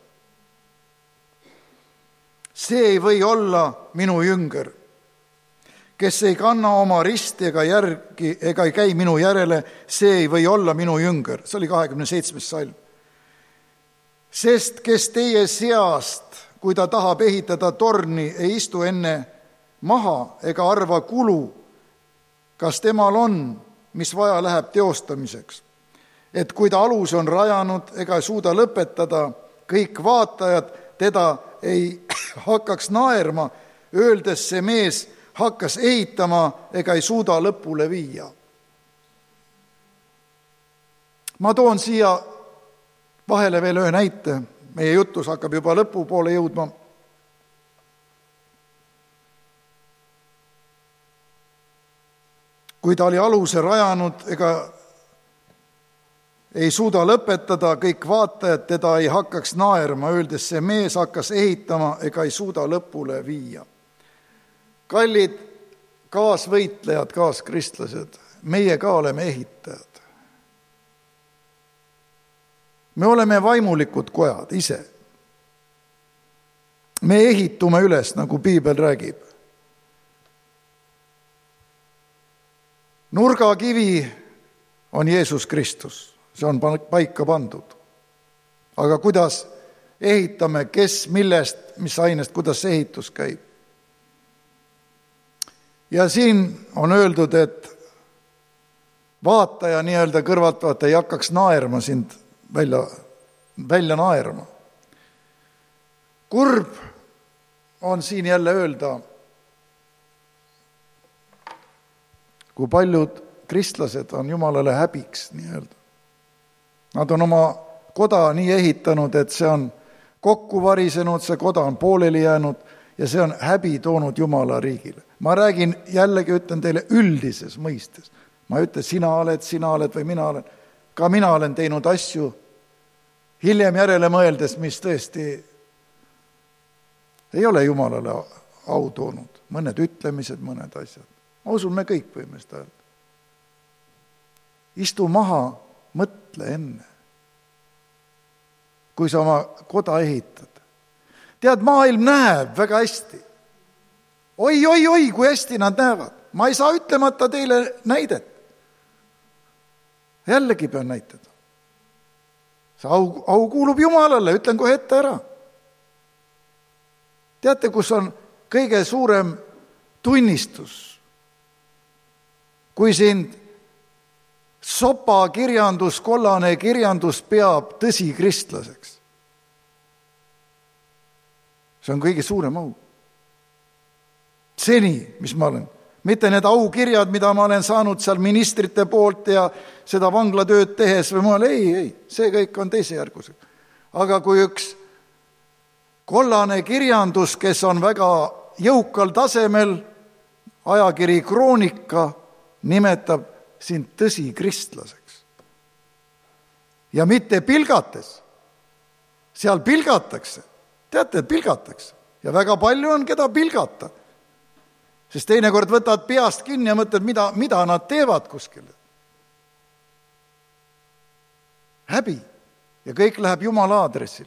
See ei või olla minu jünger, kes ei kanna oma risti ega ei käi minu järele, see ei või olla minu jünger. See oli 27. salm. Sest kes teie seast, kui ta tahab ehitada torni, ei istu enne maha ega arva kulu, kas temal on, mis vaja läheb teostamiseks. Et kui ta alus on rajanud ega suuda lõpetada, kõik vaatajad teda ei hakkaks naerma, öeldes see mees hakkas ehitama ega ei suuda lõpule viia. Ma toon siia vahele veel ühe näite. Meie jutus hakkab juba lõpupoole jõudma. Kui ta oli aluse rajanud ega ei suuda lõpetada, kõik vaatajad teda ei hakkaks naerma, öeldes see mees hakkas ehitama ega ei suuda lõpule viia. Kallid kaasvõitlejad, kaaskristlased, meie ka oleme ehitajad. Me oleme vaimulikud kojad ise. Me ehitume üles, nagu piibel räägib. Nurgakivi on Jeesus Kristus, see on paika pandud. Aga kuidas ehitame, kes, millest, mis ainest, kuidas see ehitus käib. Ja siin on öeldud, et vaataja nii-öelda kõrvaltvaata ei hakkaks naerma sind välja naerma. Kurb on siin jälle öelda, kui paljud kristlased on Jumalale häbiks nii-öelda. Nad on oma koda nii ehitanud, et see on kokku varisenud, see koda on pooleli jäänud ja see on häbi toonud Jumala riigile. Ma räägin jällegi, ütlen teile üldises mõistes. Ma ei ütle, sina oled või mina olen. Ka mina olen teinud asju hiljem järele mõeldes, mis tõesti ei ole Jumalale au toonud. Mõned ütlemised, mõned asjad. Ma usun, me kõik võime seda öelda. Istu maha, mõtle enne, kui sa oma koda ehitad. Tead, maailm näeb väga hästi. Oi, kui hästi nad näevad. Ma ei saa ütlemata teile näidet. Jällegi pean näitada. See au kuulub Jumalale, ütlen kohe ette ära. Teate, kus on kõige suurem tunnistus? Kui sind sopa kirjandus, kollane kirjandus peab tõsi kristlaseks. See on kõige suurem au. Seni, mis ma olen. Mitte need aukirjad, mida ma olen saanud seal ministrite poolt ja seda vanglatööd tehes või mujal. Ei, see kõik on teisejärgus. Aga kui üks kollane kirjandus, kes on väga jõukal tasemel, ajakiri Kroonika, nimetab sind tõsi kristlaseks. Ja mitte pilgates. Seal pilgatakse. Teate, pilgatakse. Ja väga palju on, keda pilgata. Sest teinekord võtad peast kinni ja mõtled, mida nad teevad kuskile. Häbi. Ja kõik läheb Jumala aadressil.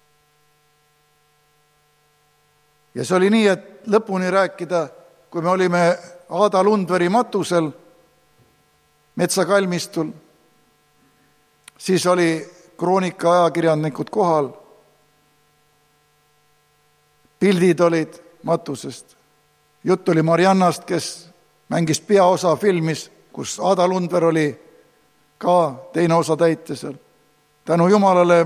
Ja see oli nii, et lõpuni rääkida, kui me olime Aada Lundveri matusel, metsakalmistul, siis oli Kroonika ajakirjanikud kohal, pildid olid matusest, jutt oli Mariannast, kes mängis peaosa filmis, kus Aada Lundver oli ka teine osa täitesel. Tänu Jumalale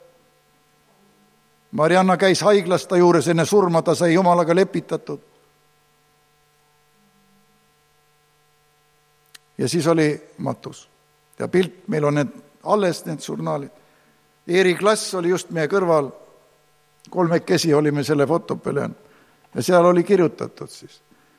Marianna käis haiglas ta juures enne surma, ta sai Jumalaga lepitatud. Ja siis oli matus. Ja pilt, meil on alles need žurnaalid. Eeri Klass oli just meie kõrval, kolmekesi olime selle foto peale. Ja seal oli kirjutatud siis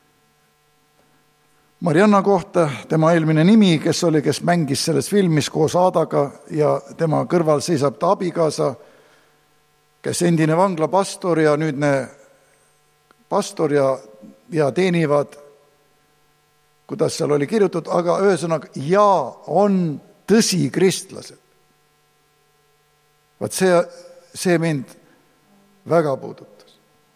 Marianna kohta, tema eelmine nimi, kes mängis selles filmis koos Aadaga ja tema kõrval seisab ta abikaasa, kes endine vanglapastor ja nüüdne pastor ja teenivad, kuidas seal oli kirjutatud, aga ühesõnaga, ja on tõsi kristlased. Vaat see mind väga puudutas.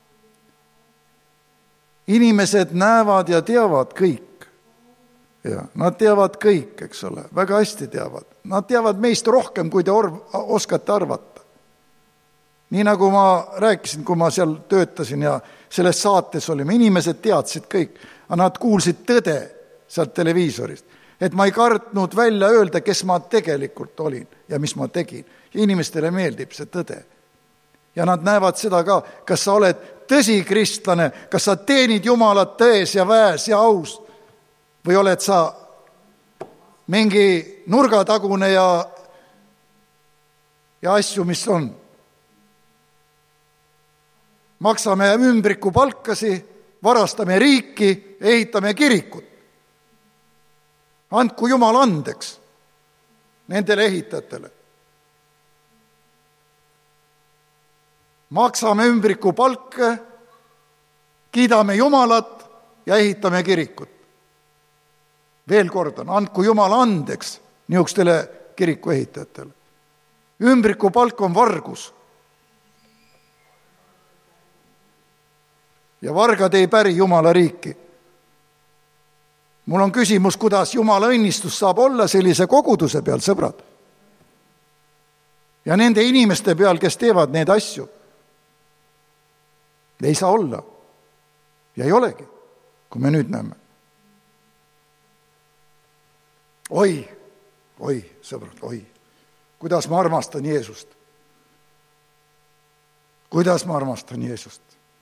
Inimesed näevad ja teavad kõik. Ja, nad teavad kõik, eks ole, väga hästi teavad. Nad teavad meist rohkem, kui te oskate arvata. Nii nagu ma rääkisin, kui ma seal töötasin ja selles saates olime, inimesed teadsid kõik, aga nad kuulsid tõde sealt televiisorist. Et ma ei kartnud välja öelda, kes ma tegelikult olin ja mis ma tegin. Inimestele meeldib see tõde. Ja nad näevad seda ka, kas sa oled tõsi kristlane, kas sa teenid Jumalat tões ja väes ja aus, või oled sa mingi nurgatagune ja asju, mis on. Maksame ümbriku palkasi, varastame riiki, ehitame kirikut. Andku Jumal andeks nendele ehitajatele. Maksame ümbriku palke, kiidame Jumalat ja ehitame kirikut. Veel kordan, andku Jumal andeks niisugustele kiriku ehitajatele. Ümbriku palk on vargus. Ja vargad ei päri Jumala riiki. Mul on küsimus, kuidas Jumala õnnistus saab olla sellise koguduse peal, sõbrad. ja nende inimeste peal, kes teevad neid asju. Ei saa olla. Ja ei olegi, kui me nüüd näeme. Oi, sõbrad, kuidas ma armastan Jeesust. Kuidas ma armastan Jeesust.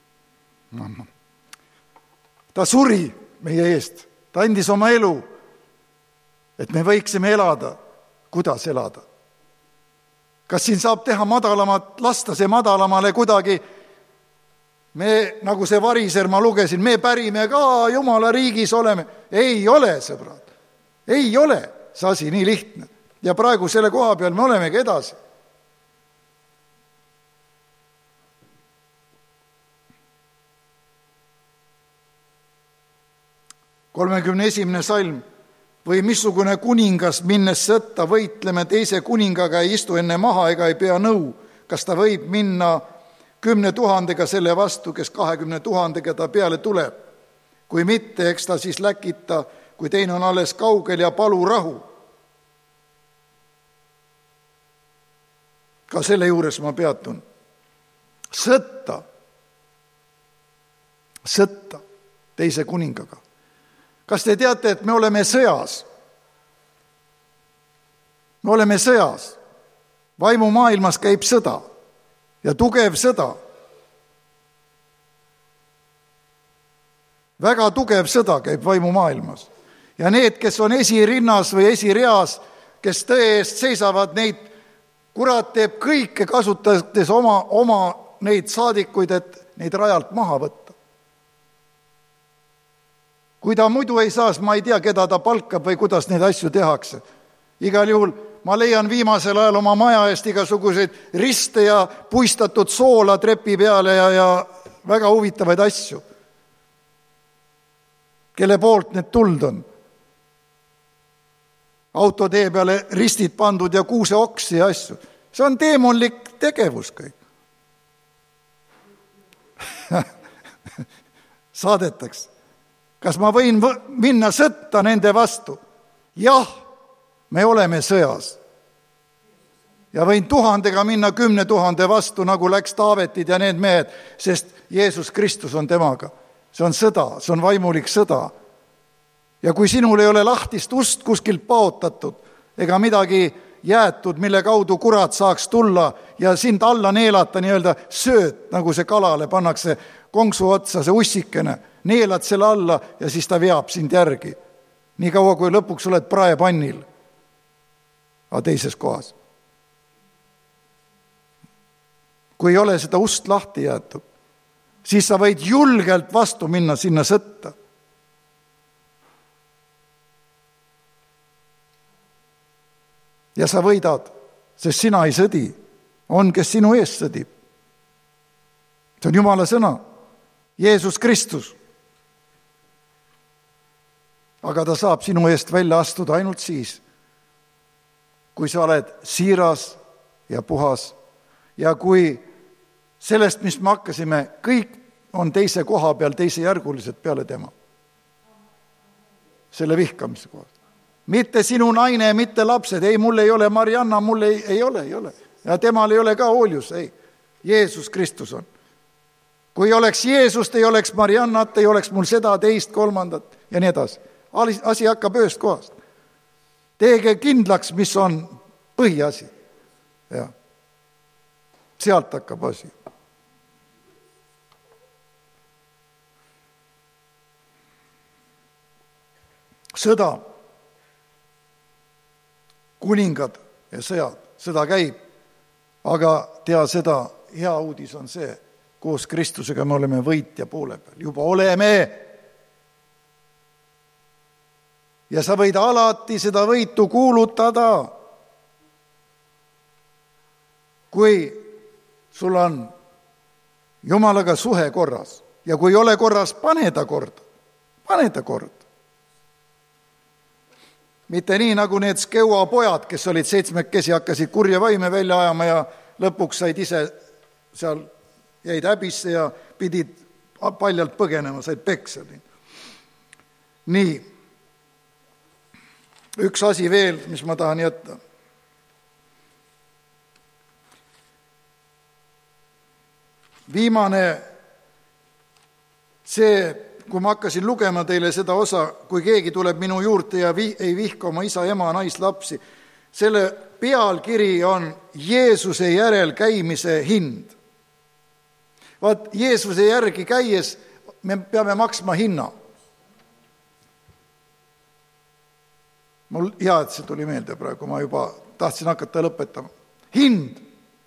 Ta suri meie eest, ta andis oma elu, et me võiksime elada. Kuidas elada? Kas siin saab teha madalamat, lasta see madalamale kuidagi? Me, nagu see variser, ma lugesin, me pärime ka Jumala riigis oleme. Ei ole, sõbrad. Ei ole see asi nii lihtne. Ja praegu selle koha peal me olemegi edasi. –31. salm. Või missugune kuningas minnes sõtta võitleme teise kuningaga ei istu enne maha ega ei pea nõu. Kas ta võib minna 10 000 selle vastu, kes 20 000 ta peale tuleb? Kui mitte, eks ta siis läkita, kui teine on alles kaugel ja palu rahu. Ka selle juures ma peatun. Sõtta teise kuningaga. Kas te teate, et me oleme sõjas? Me oleme sõjas. Vaimumaailmas käib sõda ja tugev sõda. Väga tugev sõda käib vaimumaailmas. Ja need, kes on esirinnas või esireas, kes tõe eest seisavad, neid kurat teeb kõike, kasutades oma neid saadikuid, et neid rajalt maha võtta. Kui ta muidu ei saa, ma ei tea, keda ta palkab või kuidas neid asju tehakse. Igal juhul ma leian viimasel ajal oma maja eest igasuguseid riste ja puistatud soola trepi peale ja väga huvitavaid asju. Kelle poolt need tuld on? Autotee peale ristid pandud ja kuuseoksi ja asju. See on teemonlik tegevus kõik. Saadetakse. Kas ma võin minna sõtta nende vastu? Jah, me oleme sõjas. Ja võin 1000 minna 10 000 vastu, nagu läks Taavetid ja need mehed, sest Jeesus Kristus on temaga. See on sõda, see on vaimulik sõda. Ja kui sinul ei ole lahtist ust kuskilt paotatud ega midagi jäetud, mille kaudu kurat saaks tulla ja sind alla neelata nii-öelda sööt, nagu see kalale pannakse konksu otsa, see ussikene, neelad selle alla ja siis ta veab sind järgi. Nii kaua, kui lõpuks oled praepannil, aga teises kohas. Kui ei ole seda ust lahti jäetud, siis sa võid julgelt vastu minna sinna sõtta. Ja sa võidad, sest sina ei sõdi. On, kes sinu eest sõdib. See on Jumala sõna. Jeesus Kristus. Aga ta saab sinu eest välja astuda ainult siis, kui sa oled siiras ja puhas. Ja kui sellest, mis me hakkasime, kõik on teise koha peal, teise järgulised peale tema. Selle vihkamise kohast. Mitte sinu naine, mitte lapsed. Ei, mul ei ole Marianna, mul ei ole. Ja temal ei ole ka Oljus, ei. Jeesus Kristus on. Kui oleks Jeesust, ei oleks Mariannat, ei oleks mul seda, teist, kolmandat ja nii edasi. Asi hakkab ühest kohast. Teege kindlaks, mis on põhiasi. Ja. Sealt hakkab asi. Sõda. Kuningad ja sõjad, sõda käib, aga tea seda, hea uudis on see, koos Kristusega me oleme võitja poole peal, juba oleme. Ja sa võid alati seda võitu kuulutada. Kui sul on Jumalaga suhe korras ja kui ei ole korras, pane ta korda. Mitte nii, nagu need Skeua pojad, kes olid 7, hakkasid kurja vaime välja ajama ja lõpuks said ise seal, jäid häbisse ja pidid paljalt põgenema, said peksa. Nii, üks asi veel, mis ma tahan jätta. viimane, see, kui ma hakkasin lugema teile seda osa, kui keegi tuleb minu juurde ja ei vihka oma isa, ema, naislapsi, selle pealkiri on Jeesuse järel käimise hind. Vaat Jeesuse järgi käies me peame maksma hinna. Mul hea, et see tuli meelde praegu, ma juba tahtsin hakata lõpetama. Hind.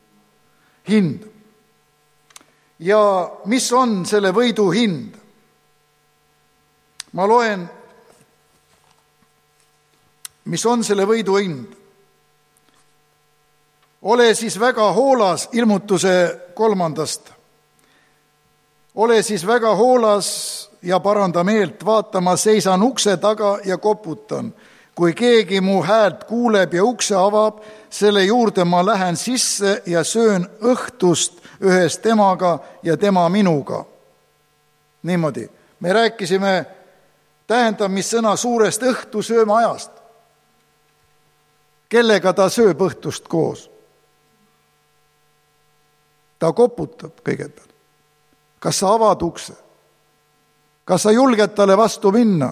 Ja mis on selle võidu hind? Ma loen, mis on selle võidu hind. Ole siis väga hoolas, Ilmutuse 3. Ole siis väga hoolas ja paranda meelt, vaata, ma seisan ukse taga ja koputan. Kui keegi mu häält kuuleb ja ukse avab, selle juurde ma lähen sisse ja söön õhtust ühes temaga ja tema minuga. Niimoodi. Me rääkisime tähendamissõna suurest õhtu sööma ajast. Kellega ta sööb õhtust koos? Ta koputab kõigepealt. Kas sa avad ukse? Kas sa julged talle vastu minna?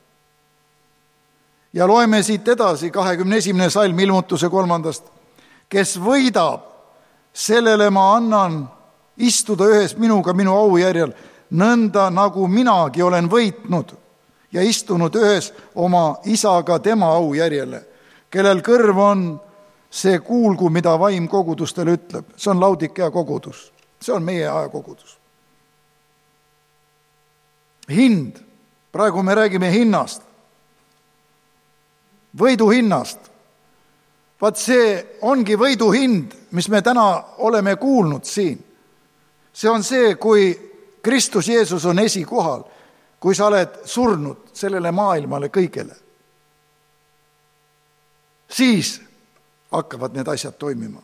Ja loeme siit edasi 21. salm Ilmutuse 3. Kes võidab, sellele ma annan istuda ühes minuga minu aujärjel, nõnda nagu minagi olen võitnud ja istunud ühes oma isaga tema aujärjele, kellel kõrv on, see kuulgu, mida vaim kogudustele ütleb. See on Laodikea kogudus. See on meie aja kogudus. Hind. Praegu me räägime hinnast. Võiduhinnast. Vaat see ongi võiduhind, mis me täna oleme kuulnud siin. See on see, kui Kristus Jeesus on esikohal, kui sa oled surnud sellele maailmale kõigele. Siis hakkavad need asjad toimima.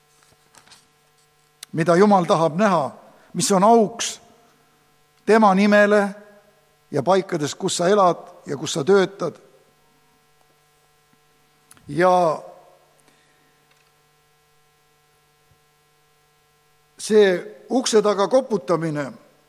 Mida Jumal tahab näha, mis on auks tema nimele ja paikades, kus sa elad ja kus sa töötad. Ja see ukse taga koputamine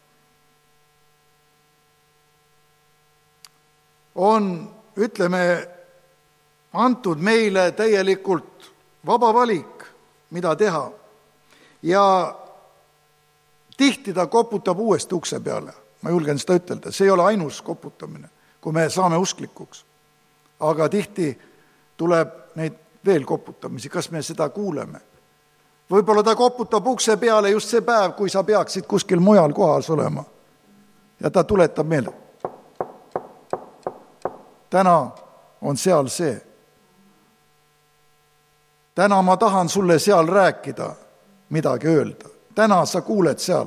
on, ütleme, antud meile täielikult vaba valik, mida teha. Ja tihti ta koputab uuesti ukse peale. Ma julgen seda ütelda. See ei ole ainus koputamine, kui me saame usklikuks. Aga tihti tuleb neid veel koputamisi. Kas me seda kuuleme? Võib-olla ta koputab ukse peale just see päev, kui sa peaksid kuskil mujal kohas olema. Ja ta tuletab meelde. Täna on seal see. Täna ma tahan sulle seal rääkida, midagi öelda. Täna sa kuuled seal.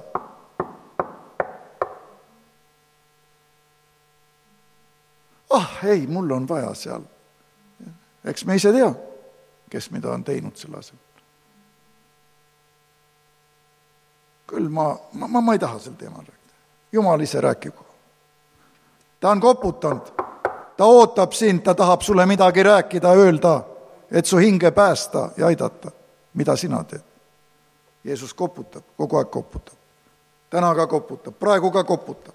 Ei, mul on vaja seal. Eks me ise tea, kes mida on teinud selle asemel. Küll ma ei taha sel teemal rääkida. Jumal ise rääkigu. Ta on koputanud. Ta ootab sind, ta tahab sulle midagi rääkida, öelda, et su hinge päästa ja aidata. Mida sina teed? Jeesus koputab, kogu aeg koputab. Täna ka koputab, praegu ka koputab.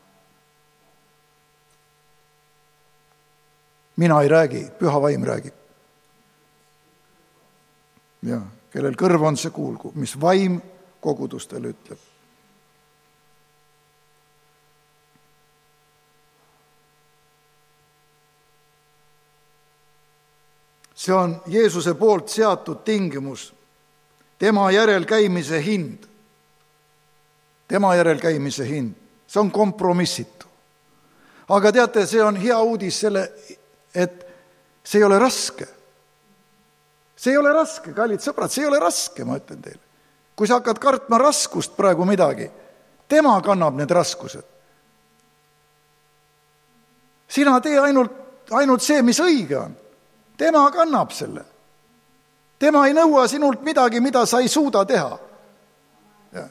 Mina ei räägi, Püha Vaim räägib. Ja, kellel kõrv on, see kuulgu, mis vaim kogudustele ütleb. See on Jeesuse poolt seatud tingimus, tema järel käimise hind. Tema järel käimise hind. See on kompromissitu. Aga teate, see on hea uudis selle, et see ei ole raske. See ei ole raske, kallid sõbrad, see ei ole raske, ma ütlen teile. Kui sa hakkad kartma raskust praegu midagi, tema kannab need raskused. Sina tee ainult see, mis õige on. Tema kannab selle. Tema ei nõua sinult midagi, mida sa ei suuda teha. Ja.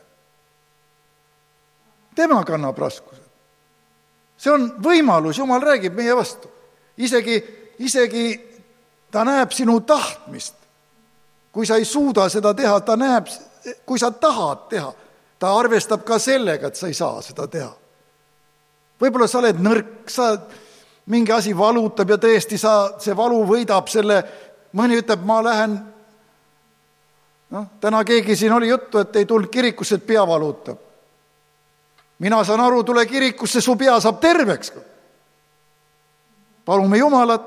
Tema kannab raskused. See on võimalus, Jumal räägib meie vastu. Isegi ta näeb sinu tahtmist. Kui sa ei suuda seda teha, ta näeb, kui sa tahad teha. ta arvestab ka sellega, et sa ei saa seda teha. Võib-olla sa oled nõrk, mingi asi valutab ja tõesti see valu võidab selle, mõni ütleb, ma lähen, täna keegi siin oli juttu, et ei tulnud kirikusse, et pea valutab. Mina saan aru, tule kirikusse, su pea saab terveks. Palume Jumalat,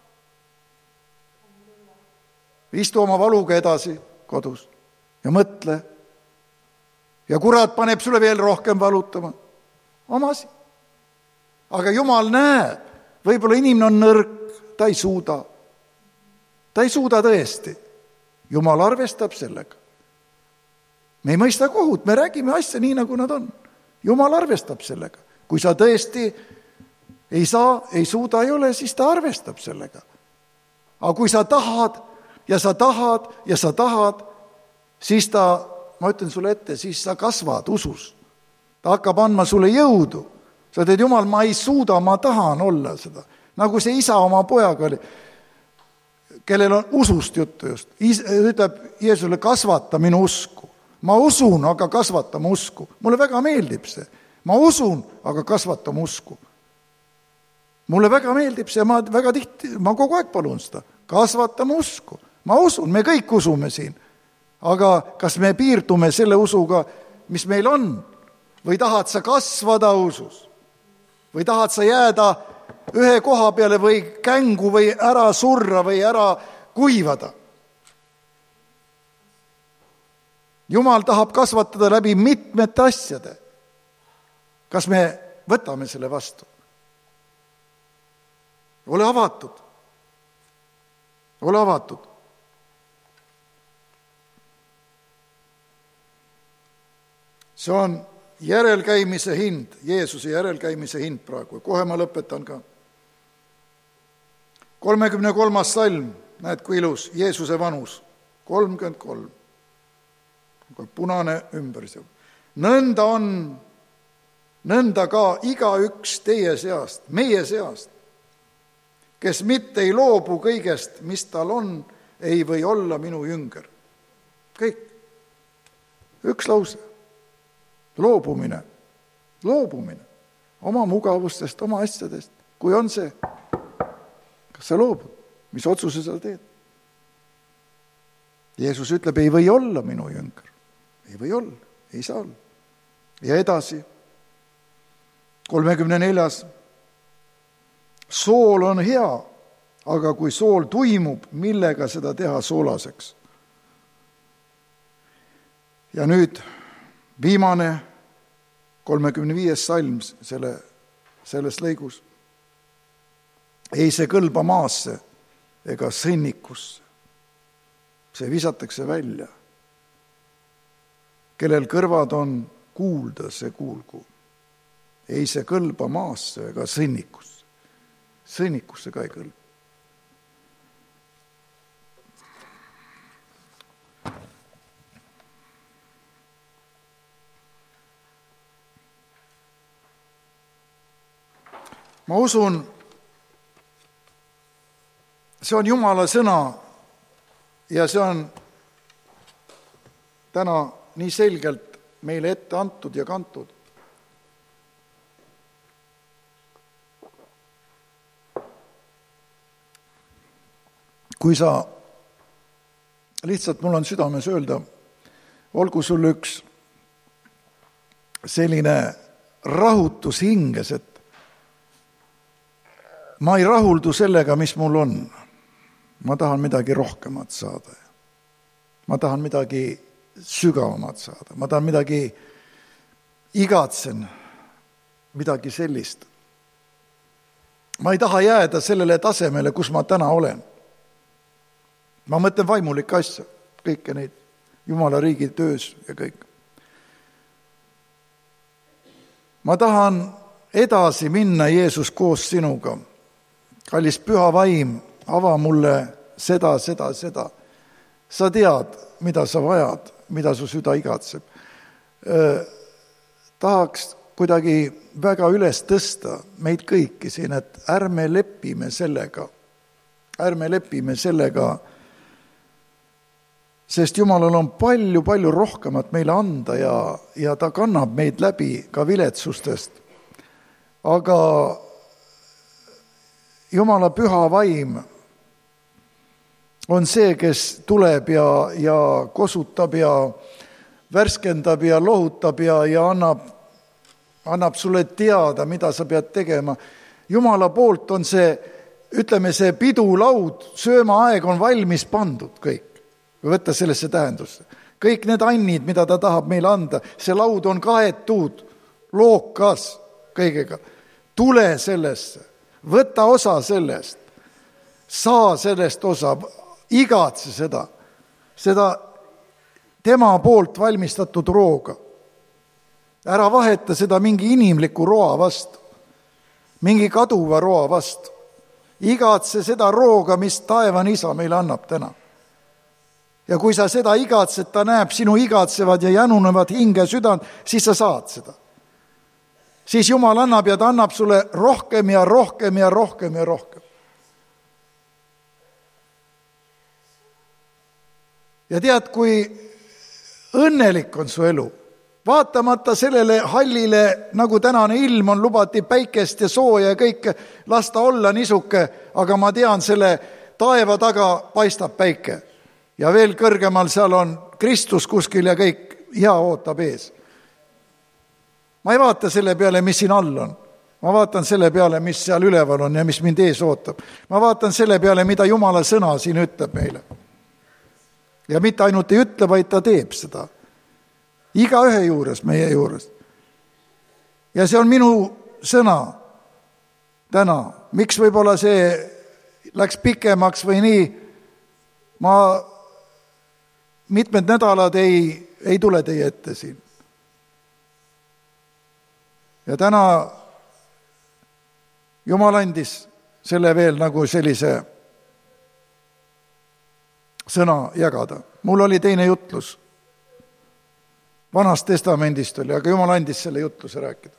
istu oma valuga edasi kodus ja mõtle. Ja kurat paneb sulle veel rohkem valutama. Omasi. Aga Jumal näeb, võib-olla inimene on nõrk, ta ei suuda. Ta ei suuda tõesti. Jumal arvestab sellega. Me ei mõista kohut, me räägime asja nii, nagu nad on. Jumal arvestab sellega. Kui sa tõesti ei saa, ei suuda, ei ole, siis ta arvestab sellega. Aga kui sa tahad ja sa tahad ja sa tahad, siis ta, ma ütlen sulle ette, siis sa kasvad usus. Ta hakkab andma sulle jõudu. Sa teed, Jumal, ma ei suuda, ma tahan olla seda. Nagu see isa oma pojaga oli, kellel on usust juttu just. Ütleb Jeesusele, kasvata minu usku. Ma usun, aga kasvata mu usku. Mulle väga meeldib see. Ma usun, aga kasvata mu usku. Mulle väga meeldib see, ma kogu aeg palun seda. Kasvata mu usku. Ma usun, me kõik usume siin. Aga kas me piirdume selle usuga, mis meil on? Või tahad sa kasvada usus? Või tahad sa jääda ühe koha peale või kängu või ära surra või ära kuivada? Jumal tahab kasvatada läbi mitmete asjade. Kas me võtame selle vastu? Ole avatud. Ole avatud. See on järelkäimise hind, Jeesuse järelkäimise hind praegu. Kohe ma lõpetan ka. 33. salm, näed kui ilus, Jeesuse vanus, 33. Punane ümber. Nõnda on, nõnda ka igaüks teie seast, meie seast, kes mitte ei loobu kõigest, mis tal on, ei või olla minu jünger. Kõik. Üks lause. Loobumine oma mugavustest, oma asjadest. Kui on see, kas sa loobud? Mis otsuse sa teed? Jeesus ütleb, ei või olla minu jünger. Ei või olla, ei saa olla. Ja edasi, 34. Sool on hea, aga kui sool tuimub, millega seda teha soolaseks? Ja nüüd viimane 35. salm selles lõigus. Ei see kõlba maasse ega sõnnikusse. See visatakse välja. Kellel kõrvad on kuulda, see kuulgu. Ei see kõlba maasse ega sõnnikusse. Sõnnikusse ka ei kõlba. Ma usun, see on Jumala sõna ja see on täna nii selgelt meile ette antud ja kantud. Kui sa lihtsalt mul on südames öelda, olgu sul üks selline rahutus hinges, et ma ei rahuldu sellega, mis mul on. Ma tahan midagi rohkemat saada. Ma tahan midagi sügavamat saada. Ma tahan midagi igatsen, midagi sellist. Ma ei taha jääda sellele tasemele, kus ma täna olen. Ma mõtlen vaimulikke asja, kõike neid Jumala riigi töös ja kõik. Ma tahan edasi minna, Jeesus, koos sinuga. Kallis püha vaim, ava mulle seda. Sa tead, mida sa vajad, mida su süda igatseb. Tahaks kuidagi väga üles tõsta meid kõiki siin, et ärme lepime sellega sest Jumalal on palju rohkemat meile anda ja ta kannab meid läbi ka viletsustest. Aga Jumala püha vaim on see, kes tuleb ja kosutab ja värskendab ja lohutab ja annab sulle teada, mida sa pead tegema. Jumala poolt on see, ütleme, see pidulaud, söömaaeg on valmis pandud kõik. Või võtta sellesse tähendusse. Kõik need annid, mida ta tahab meile anda, see laud on kaetud, lookas kõigega. Tule sellesse, võta osa sellest, saa sellest osa, igatse seda tema poolt valmistatud rooga. Ära vaheta seda mingi inimliku roa vastu, mingi kaduva roa vastu. Igatse seda rooga, mis taevan isa meile annab täna. Ja kui sa seda igatsed, ta näeb sinu igatsevad ja jänunevad hinge südant, siis sa saad seda. Siis Jumal annab ja ta annab sulle rohkem ja rohkem ja rohkem ja rohkem. Ja tead, kui õnnelik on su elu. Vaatamata sellele hallile, nagu tänane ilm on, lubati päikest ja sooja ja kõike lasta olla nisuke, aga ma tean, selle taeva taga paistab päike. Ja veel kõrgemal seal on Kristus kuskil ja kõik hea ootab ees. Ma ei vaata selle peale, mis siin all on. Ma vaatan selle peale, mis seal üleval on ja mis mind ees ootab. Ma vaatan selle peale, mida Jumala sõna siin ütleb meile. Ja mitte ainult ei ütle, vaid ta teeb seda. Iga ühe juures, meie juures. Ja see on minu sõna täna. Miks võib-olla see läks pikemaks või nii? Ma mitmed nädalad ei tule teie ette siin. Ja täna Jumal andis selle veel nagu sellise sõna jagada. Mul oli teine jutlus. Vanast testamendist oli, aga Jumal andis selle jutluse rääkida.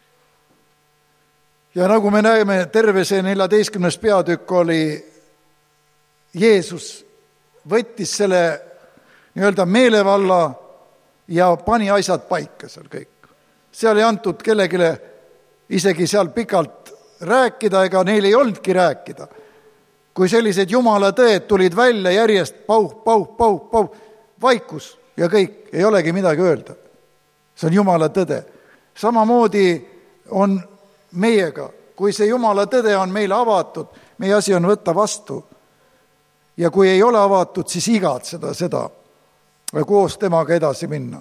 Ja nagu me näeme, terve see 14. peatükk oli Jeesus võttis selle nii-öelda meelevalla ja pani asjad paika seal kõik. Seal ei antud kellegile isegi seal pikalt rääkida, ega neil ei olnudki rääkida. Kui sellised Jumala tõed tulid välja järjest, pauh, vaikus ja kõik, ei olegi midagi öelda. See on Jumala tõde. Samamoodi on meiega, kui see Jumala tõde on meile avatud, meie asi on võtta vastu. Ja kui ei ole avatud, siis igatseda seda ja koos temaga edasi minna.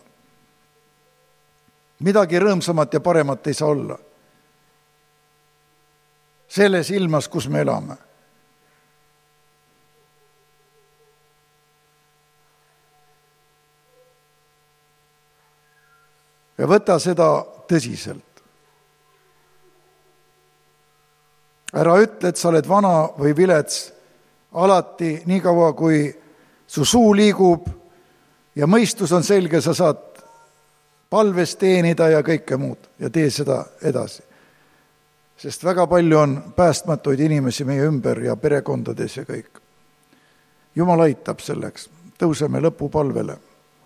Midagi rõõmsamat ja paremat ei saa olla. Selles ilmas, kus me elame. Ja võta seda tõsiselt. Ära ütle, et sa oled vana või vilets, alati nii kaua, kui su suu liigub ja mõistus on selge, sa saad palves teenida ja kõike muud ja tee seda edasi. Sest väga palju on päästmatuid inimesi meie ümber ja perekondades ja kõik. Jumal aitab selleks. Tõuseme lõpupalvele.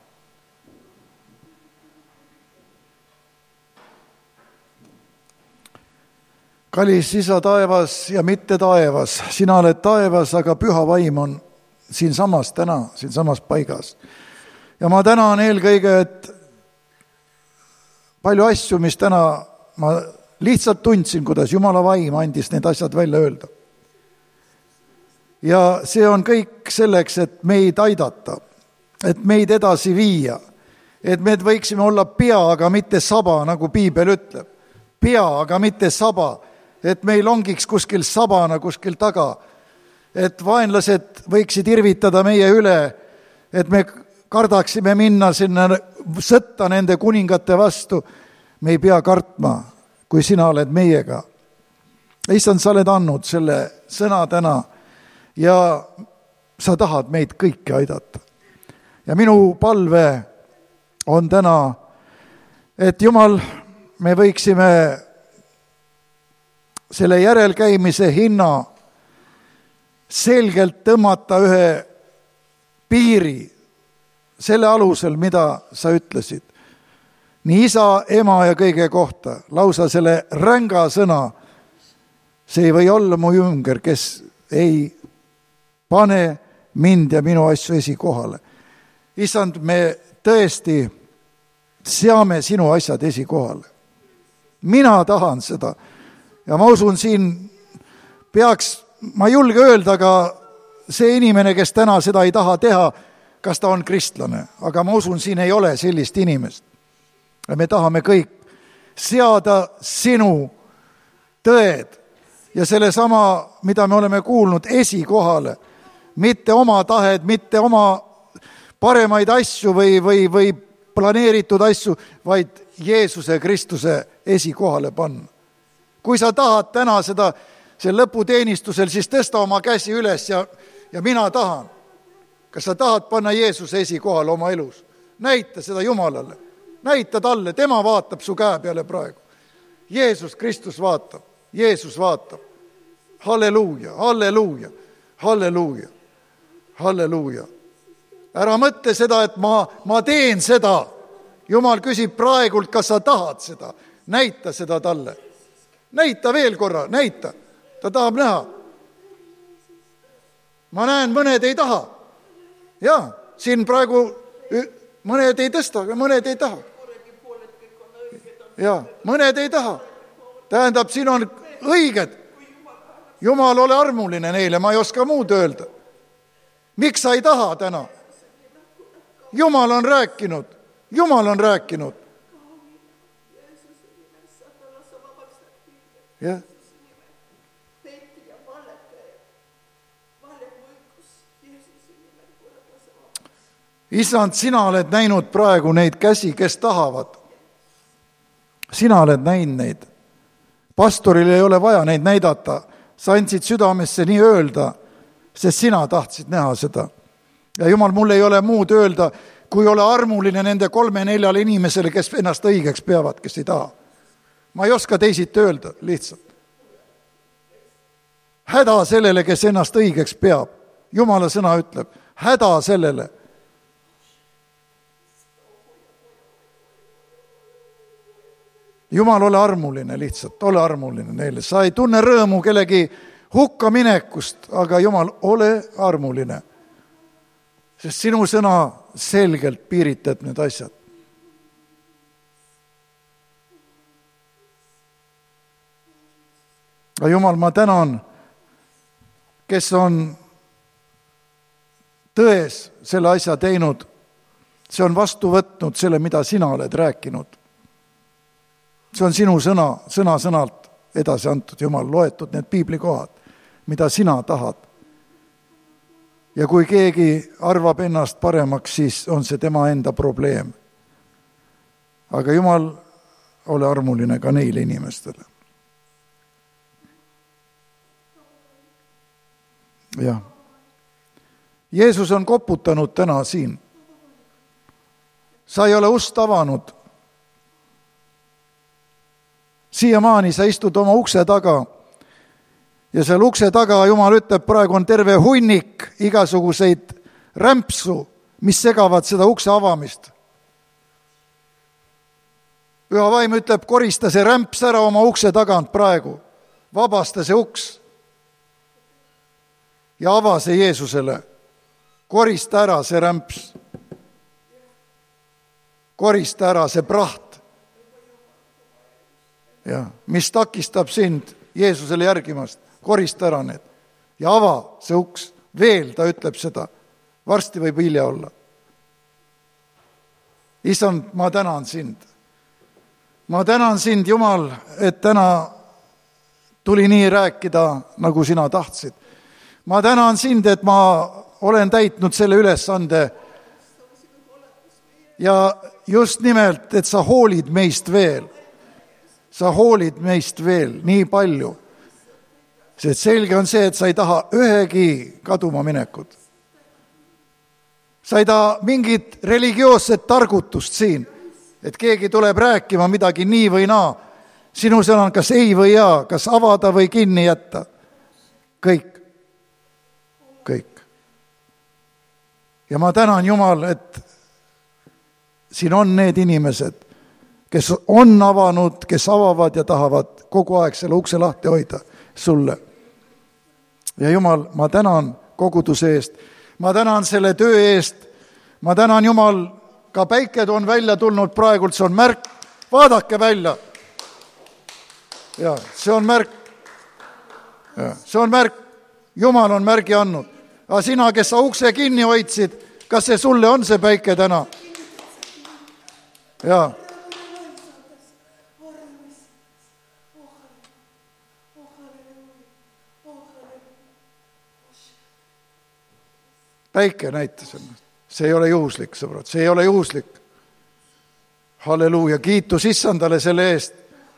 Kallis isa taevas ja mitte taevas, sina oled taevas, aga püha vaim on siinsamas täna, siinsamas paigas. Ja ma tänan eelkõige, et palju asju, mis täna ma lihtsalt tundsin, kuidas Jumala vaim andis need asjad välja öelda. Ja see on kõik selleks, et meid aidata, et meid edasi viia, et me võiksime olla pea, aga mitte saba, nagu Piibel ütleb. Pea, aga mitte saba, et meil ongiks kuskil sabana kuskil taga, et vaenlased võiksid irvitada meie üle, et me kardaksime minna sinna sõtta nende kuningate vastu. Me ei pea kartma, kui sina oled meiega. Issand, sa oled andnud selle sõna täna ja sa tahad meid kõiki aidata. Ja minu palve on täna, et Jumal, me võiksime selle järelkäimise hinna selgelt tõmmata ühe piiri selle alusel, mida sa ütlesid, nii isa, ema ja kõige kohta, lausa selle ränga sõna, see ei või olla mu jünger, kes ei pane mind ja minu asju esikohale. Issand, me tõesti seame sinu asjad esikohale. Mina tahan seda ja ma usun, siin peaks, ma ei julge öelda, aga see inimene, kes täna seda ei taha teha, kas ta on kristlane, aga ma usun, siin ei ole sellist inimest. Ja me tahame kõik seada sinu tõed ja selle sama, mida me oleme kuulnud, esikohale, mitte oma tahed, mitte oma paremaid asju või planeeritud asju, vaid Jeesuse Kristuse esikohale panna. Kui sa tahad täna seda, see lõputeenistusel, siis tõsta oma käsi üles ja mina tahan. Kas sa tahad panna Jeesuse esikohale oma elus? Näita seda Jumalale. Näita talle, tema vaatab su käe peale praegu. Jeesus Kristus vaatab, Jeesus vaatab. Halleluuja, halleluuja, halleluuja, halleluuja. Ära mõtle seda, et ma teen seda. Jumal küsib praegult, kas sa tahad seda. Näita seda talle. Näita veel korra, näita. Ta tahab näha. Ma näen, mõned ei taha. Jaa, siin praegu mõned ei tõsta, aga mõned ei taha. Jaa, mõned ei taha. Tähendab, siin on õiged. Jumal, ole armuline neile, ma ei oska muud öelda. Miks sa ei taha täna? Jumal on rääkinud. Jumal on rääkinud. Jah. Issand, sina oled näinud praegu neid käsi, kes tahavad. Sina oled näinud neid. Pastoril ei ole vaja neid näidata. Sa andsid südamesse nii öelda, sest sina tahtsid näha seda. Ja Jumal, mul ei ole muud öelda, kui ole armuline nende 3-4 inimesele, kes ennast õigeks peavad, kes ei taha. Ma ei oska teisiti öelda, lihtsalt. Häda sellele, kes ennast õigeks peab. Jumala sõna ütleb, häda sellele. Jumal, ole armuline lihtsalt, ole armuline neile. Sa ei tunne rõõmu kellegi hukka minekust, aga Jumal, ole armuline. Sest sinu sõna selgelt piiritab need asjad. Aga Jumal, ma tänan, kes on tões selle asja teinud. See on vastu võtnud selle, mida sina oled rääkinud. See on sinu sõna-sõnalt edasi antud, Jumal, loetud need piiblikohad, mida sina tahad. Ja kui keegi arvab ennast paremaks, siis on see tema enda probleem. Aga Jumal, ole armuline ka neile inimestele. Jah. Jeesus on koputanud täna siin. Sa ei ole ust avanud. Siiamaani sa istud oma ukse taga ja seal ukse taga, Jumal ütleb, praegu on terve hunnik igasuguseid rämpsu, mis segavad seda ukse avamist. Püha vaim ütleb, korista see rämps ära oma ukse tagant praegu, vabasta see uks ja ava see Jeesusele. Korista ära see rämps, korista ära see praht. Ja, mis takistab sind Jeesusele järgimast, korista ära need ja ava see uks. Veel ta ütleb seda, varsti võib hilja olla. Issand, ma tänan sind. Ma tänan sind, Jumal, et täna tuli nii rääkida, nagu sina tahtsid. Ma tänan sind, et ma olen täitnud selle ülesande ja just nimelt, et sa hoolid meist veel. Sa hoolid meist veel nii palju. Sest selge on see, et sa ei taha ühegi kaduma minekut. Sa ei taha mingit religioosset targutust siin, et keegi tuleb rääkima midagi nii või naa. Sinu sõna on kas ei või jaa, kas avada või kinni jätta. Kõik. Ja ma tänan, Jumal, et siin on need inimesed, kes on avanud, kes avavad ja tahavad kogu aeg selle ukse lahti hoida sulle. Ja Jumal, ma tänan koguduse eest, ma tänan selle töö eest, ma tänan Jumal, ka päiked on välja tulnud praegult, see on märk, vaadake välja. Ja see on märk. Ja, see on märk, Jumal on märgi andnud. Aga sina, kes sa ukse kinni hoidsid, kas see sulle on see päike täna? Ja. Päike näitas ennast. See ei ole juhuslik, sõbrad, see ei ole juhuslik. Halleluuja, kiitus Issandale selle eest.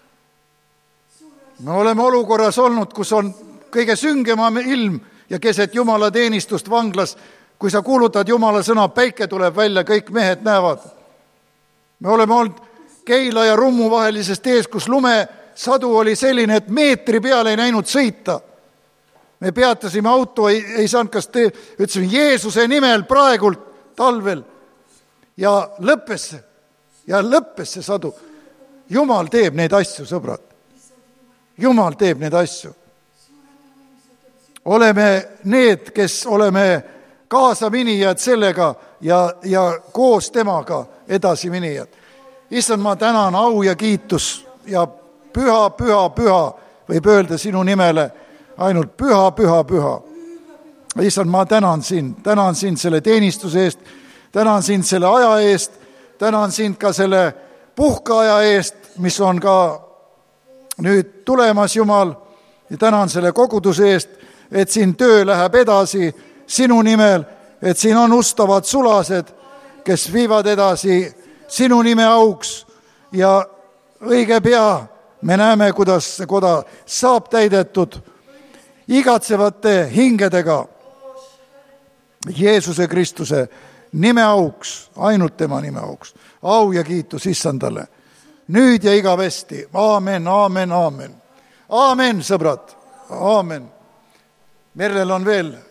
Me oleme olukorras olnud, kus on kõige süngema ilm ja keset Jumala teenistust vanglas. Kui sa kuulutad Jumala sõna, päike tuleb välja, kõik mehed näevad. Me oleme olnud Keila ja Rummu vahelisest ees, kus lumesadu oli selline, et meetri peale ei näinud sõita. Me peatasime auto, ei saanud ütlesime Jeesuse nimel praegult talvel ja lõppes see sadu. Jumal teeb neid asju, sõbrad. Jumal teeb neid asju. Oleme need, kes oleme kaasaminijad sellega ja koos temaga edasiminijad. Issand, ma tänan, au ja kiitus ja püha, võib öelda sinu nimele ainult püha. Issand, ma tänan sind selle teenistuse eest, tänan sind selle aja eest, tänan sind ka selle puhkeaja eest, mis on ka nüüd tulemas, Jumal, ja tänan selle koguduse eest, et siin töö läheb edasi sinu nimel, et siin on ustavad sulased, kes viivad edasi sinu nime auks ja õige pea me näeme, kuidas see koda saab täidetud igatsevate hingedega Jeesuse Kristuse nime auks, ainult tema nime auks. Au ja kiitus Issandale. Nüüd ja igavesti. Aamen. Aamen, sõbrad. Aamen. Merlel on veel